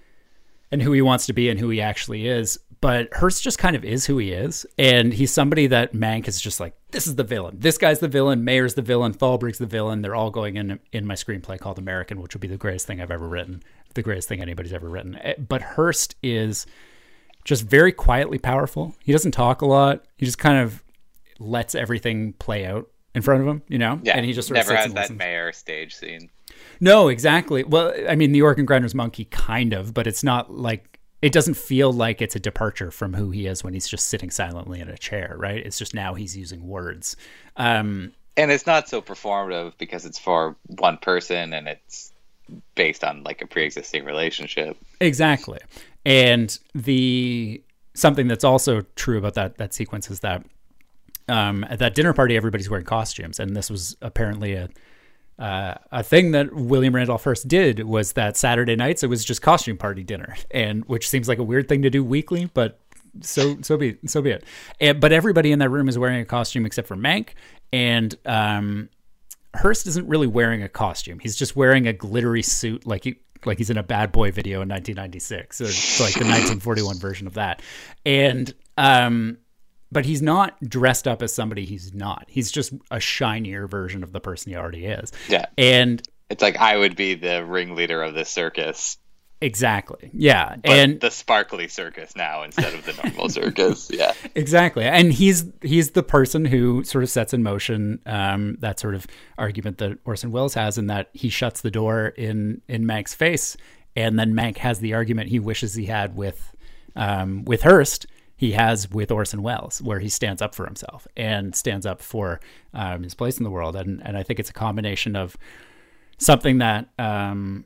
and who he wants to be and who he actually is. But Hearst just kind of is who he is, and he's somebody that Mank is just like, this is the villain. This guy's the villain. Mayer's the villain. Thalberg's the villain. They're all going in in my screenplay called American, which will be the greatest thing I've ever written, the greatest thing anybody's ever written. But Hearst is just very quietly powerful. He doesn't talk a lot. He just kind of lets everything play out in front of him, you know? Yeah, and he just sort never of has and that listens. Mayer stage scene. No, exactly. Well, I mean, the Organ Grinder's Monkey kind of, but it's not like, it doesn't feel like it's a departure from who he is when he's just sitting silently in a chair, right? It's just now he's using words. Um, and it's not so performative because it's for one person and it's based on like a pre-existing relationship. Exactly. And the something that's also true about that that sequence is that Um, at that dinner party, everybody's wearing costumes, and this was apparently a uh, a thing that William Randolph Hearst did. Was that Saturday nights it was just costume party dinner, and which seems like a weird thing to do weekly, but so so be so be it. And, but everybody in that room is wearing a costume except for Mank, and um, Hearst isn't really wearing a costume. He's just wearing a glittery suit, like he, like he's in a Bad Boy video in nineteen ninety-six, or like the nineteen forty-one version of that. And um, but he's not dressed up as somebody he's not. He's just a shinier version of the person he already is. Yeah, and it's like I would be the ringleader of this circus. Exactly. Yeah. But and the sparkly circus now instead of the normal circus. Yeah. Exactly. And he's he's the person who sort of sets in motion um, that sort of argument that Orson Welles has, in that he shuts the door in in Mank's face, and then Mank has the argument he wishes he had with um, with Hearst. He has with Orson Welles, where he stands up for himself and stands up for um, his place in the world. And and I think it's a combination of something that um,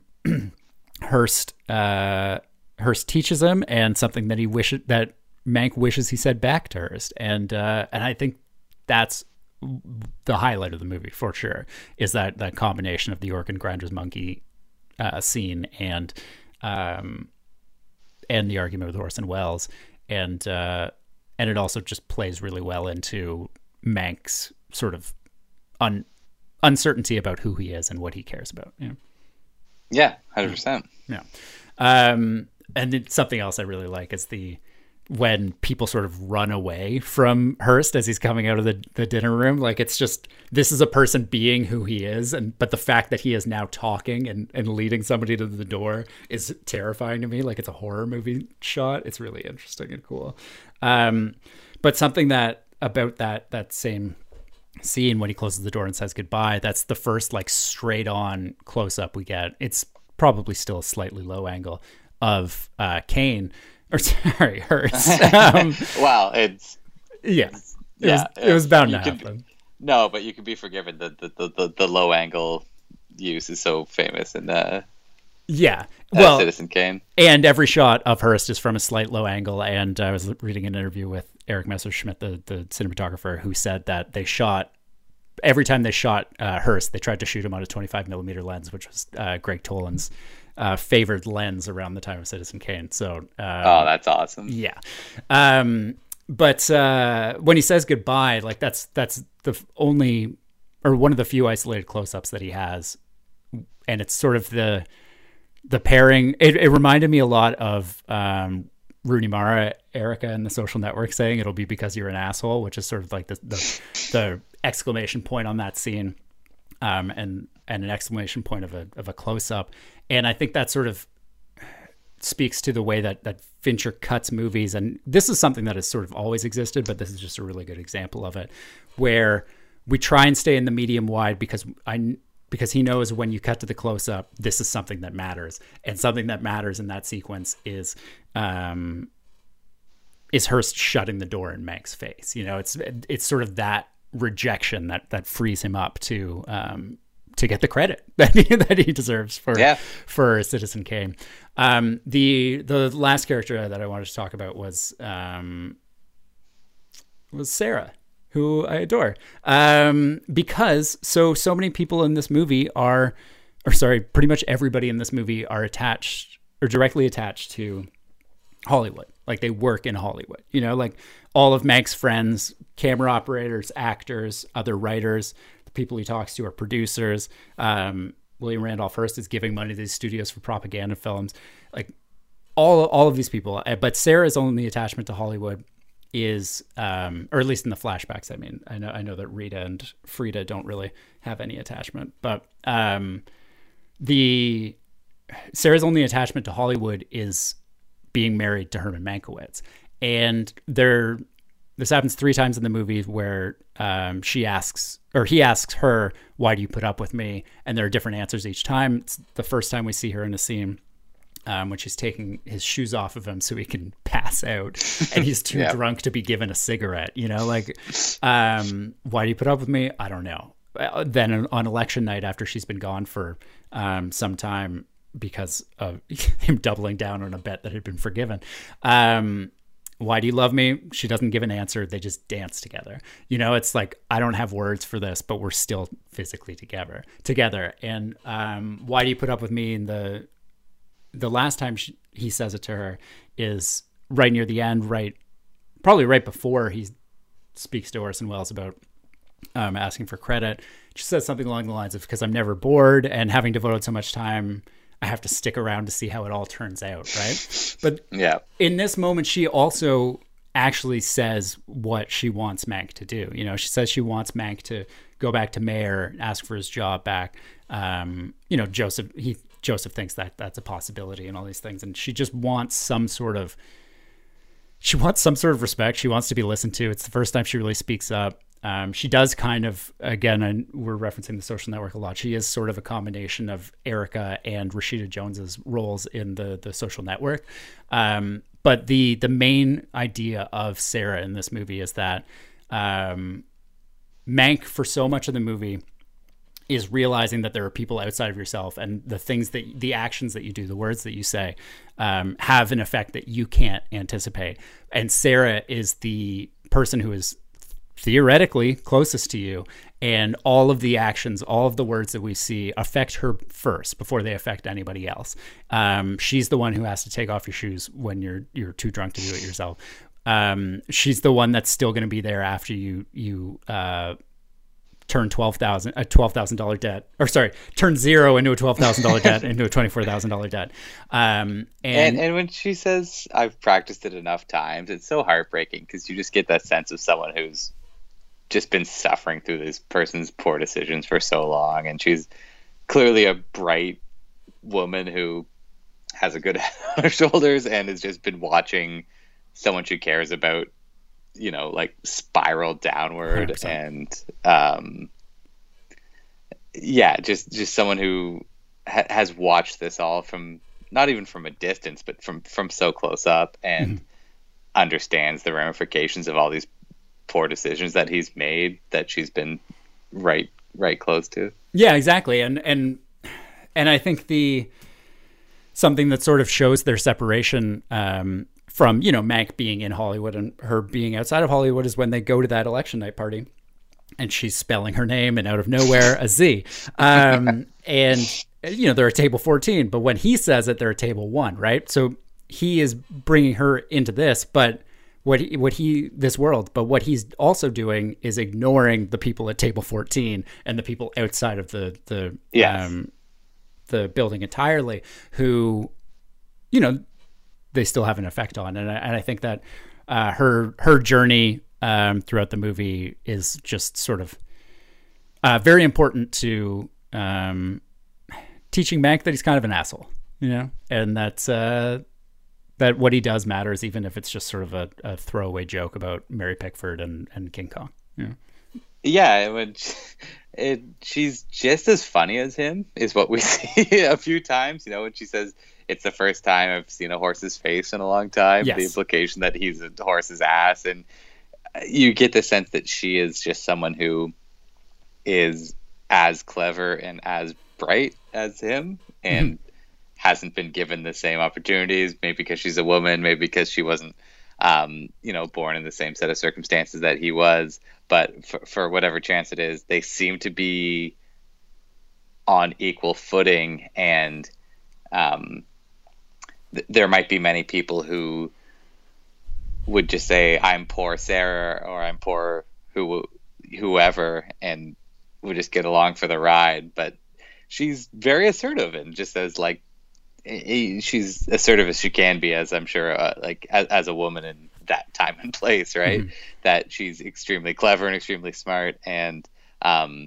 Hearst uh, Hearst teaches him, and something that he wishes that Mank wishes he said back to Hearst, and uh, and I think that's the highlight of the movie for sure. Is that that combination of the organ grinder's monkey uh, scene and um, and the argument with Orson Welles, and uh, and it also just plays really well into Mank's sort of un- uncertainty about who he is and what he cares about. You know? Yeah, one hundred percent. Yeah. Um, and it's something else I really like is the when people sort of run away from Hearst as he's coming out of the, the dinner room. Like, it's just, this is a person being who he is, and but the fact that he is now talking and, and leading somebody to the door is terrifying to me. Like, it's a horror movie shot. It's really interesting and cool. Um, but something that about that that same scene when he closes the door and says goodbye, that's the first like straight on close up we get. It's probably still a slightly low angle of uh Kane or sorry Hearst. um, well it's yeah it, yeah, was, it was bound to could, happen. No, but you can be forgiven. The the, the, the the low angle use is so famous in uh yeah well uh, Citizen Kane, and every shot of Hearst is from a slight low angle. And I was reading an interview with Eric Messerschmidt, the, the cinematographer, who said that they shot every time they shot uh, Hearst, they tried to shoot him on a twenty-five millimeter lens, which was uh, Greg Toland's uh, favored lens around the time of Citizen Kane. So, um, oh, that's awesome. Yeah. Um, but uh, when he says goodbye, like that's that's the only or one of the few isolated close-ups that he has, and it's sort of the the pairing. It, it reminded me a lot of um, Rooney Mara, Erica, and The Social Network saying "It'll be because you're an asshole," which is sort of like the the, the exclamation point on that scene, um, and and an exclamation point of a of a close up. And I think that sort of speaks to the way that that Fincher cuts movies. And this is something that has sort of always existed, but this is just a really good example of it, where we try and stay in the medium wide because I because he knows when you cut to the close up, this is something that matters, and something that matters in that sequence is um, is Hearst shutting the door in Mank's face. You know, it's it's sort of that rejection that that frees him up to um to get the credit that he, that he deserves for yeah. for Citizen Kane. Um the the last character that I wanted to talk about was um was Sarah, who I adore. Um because so so many people in this movie are or sorry, pretty much everybody in this movie are attached or directly attached to Hollywood. Like, they work in Hollywood, you know, like all of Mank's friends, camera operators, actors, other writers, the people he talks to are producers. Um, William Randolph Hearst is giving money to these studios for propaganda films, like all, all of these people. But Sarah's only attachment to Hollywood is, um, or at least in the flashbacks. I mean, I know, I know that Rita and Frida don't really have any attachment, but um, the Sarah's only attachment to Hollywood is being married to Herman Mankiewicz. And there, this happens three times in the movie where um, she asks, or he asks her, why do you put up with me? And there are different answers each time. It's the first time we see her in a scene um, when she's taking his shoes off of him so he can pass out, and he's too yeah. drunk to be given a cigarette, you know, like, um, why do you put up with me? I don't know. Then on election night, after she's been gone for um, some time, because of him doubling down on a bet that had been forgiven. Um, why do you love me? She doesn't give an answer. They just dance together. You know, it's like, I don't have words for this, but we're still physically together, together. And um, why do you put up with me? And the, the last time she, he says it to her is right near the end, right, probably right before he speaks to Orson Welles about um, asking for credit. She says something along the lines of, because I'm never bored, and having devoted so much time I have to stick around to see how it all turns out, right? But yeah, in this moment, she also actually says what she wants Mank to do. You know, she says she wants Mank to go back to Mayer, ask for his job back. Um, you know, Joseph, he, Joseph thinks that that's a possibility and all these things. And she just wants some sort of, she wants some sort of respect. She wants to be listened to. It's the first time she really speaks up. Um, she does kind of, again, and we're referencing The Social Network a lot. She is sort of a combination of Erica and Rashida Jones's roles in the, the Social Network. Um, But the the main idea of Sarah in this movie is that um, Mank, for so much of the movie, is realizing that there are people outside of yourself, and the things that the actions that you do, the words that you say, um, have an effect that you can't anticipate. And Sarah is the person who is theoretically closest to you, and all of the actions, all of the words that we see affect her first before they affect anybody else. Um, she's the one who has to take off your shoes when you're you're too drunk to do it yourself. Um, she's the one that's still going to be there after you you uh, turn twelve thousand a twelve thousand dollar debt, or sorry, turn zero into a twelve thousand dollar debt into a twenty four thousand dollar debt. Um, and, and and when she says I've practiced it enough times, it's so heartbreaking because you just get that sense of someone who's just been suffering through this person's poor decisions for so long, and she's clearly a bright woman who has a good head on her shoulders and has just been watching someone she cares about, you know, like spiral downward. one hundred percent. And um yeah, just just someone who ha- has watched this all from, not even from a distance, but from from so close up, and mm-hmm. understands the ramifications of all these poor decisions that he's made, that she's been right right close to. Yeah, exactly. And and and I think the something that sort of shows their separation um from, you know, Mank being in Hollywood and her being outside of Hollywood is when they go to that election night party and she's spelling her name, and out of nowhere a Z. Um and you know, they're at table fourteen, but when he says it, they're at table one, right? So he is bringing her into this, but what he, what he, this world, but what he's also doing is ignoring the people at table fourteen and the people outside of the, the, yes. um, the building entirely, who, you know, they still have an effect on. And I, and I think that, uh, her, her journey, um, throughout the movie is just sort of, uh, very important to, um, teaching Mank that he's kind of an asshole, you know, and that's, uh, that what he does matters, even if it's just sort of a, a throwaway joke about Mary Pickford and, and King Kong. Yeah, yeah. It would, it, she's just as funny as him, is what we see a few times. You know, when she says, "It's the first time I've seen a horse's face in a long time," yes. The implication that he's a horse's ass, and you get the sense that she is just someone who is as clever and as bright as him, and mm-hmm. hasn't been given the same opportunities, maybe because she's a woman, maybe because she wasn't, um, you know, born in the same set of circumstances that he was. But for, for whatever chance it is, they seem to be on equal footing. And um, th- there might be many people who would just say, "I'm poor Sarah," or "I'm poor who whoever," and would just get along for the ride. But she's very assertive and just says, like, she's assertive as she can be, as I'm sure, uh, like as, as a woman in that time and place, right? Mm-hmm. That she's extremely clever and extremely smart, and um,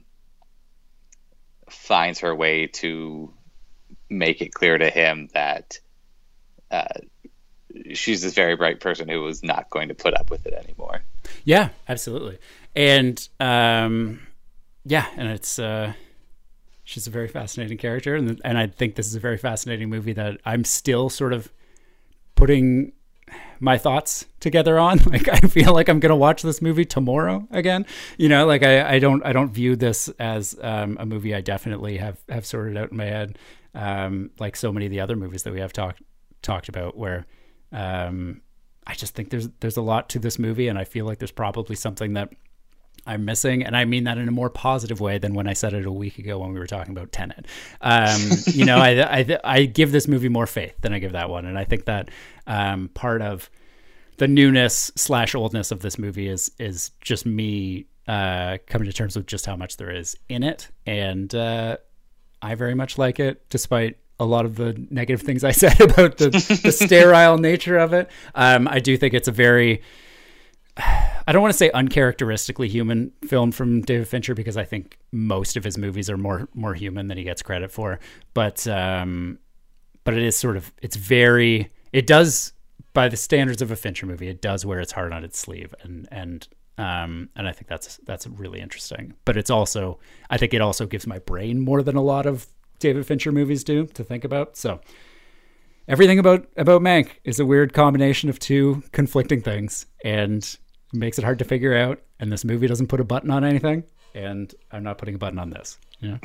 finds her way to make it clear to him that uh, she's this very bright person who was not going to put up with it anymore. Yeah, absolutely. And um, yeah, and it's uh, she's a very fascinating character, and and I think this is a very fascinating movie that I'm still sort of putting my thoughts together on. Like, I feel like I'm going to watch this movie tomorrow again. You know, like I, I don't I don't view this as um, a movie I definitely have, have sorted out in my head, um, like so many of the other movies that we have talked talked about, where um, I just think there's there's a lot to this movie, and I feel like there's probably something that I'm missing, and I mean that in a more positive way than when I said it a week ago when we were talking about Tenet. Um, you know, I, I I give this movie more faith than I give that one, and I think that um, part of the newness slash oldness of this movie is is just me uh, coming to terms with just how much there is in it, and uh, I very much like it, despite a lot of the negative things I said about the, the sterile nature of it. Um, I do think it's a very, I don't want to say uncharacteristically human film from David Fincher, because I think most of his movies are more more human than he gets credit for. But um, but it is sort of, it's very, it does, by the standards of a Fincher movie, it does wear its heart on its sleeve, and and um, and I think that's that's really interesting. But it's also, I think it also gives my brain more than a lot of David Fincher movies do to think about. So everything about about Mank is a weird combination of two conflicting things, and it makes it hard to figure out. And this movie doesn't put a button on anything, and I'm not putting a button on this. Yeah.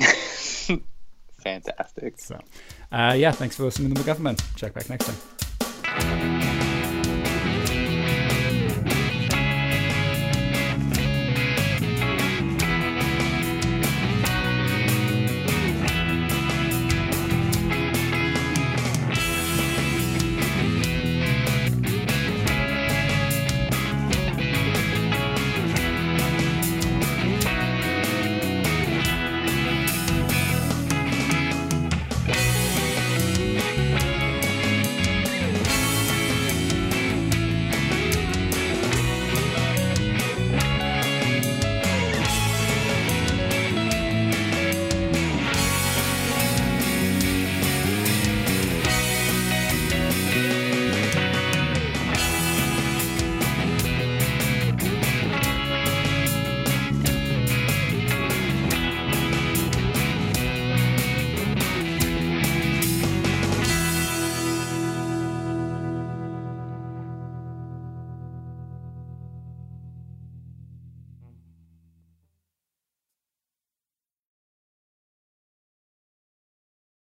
Fantastic. So, uh, yeah, thanks for listening to the MacGuffin Men. Check back next time.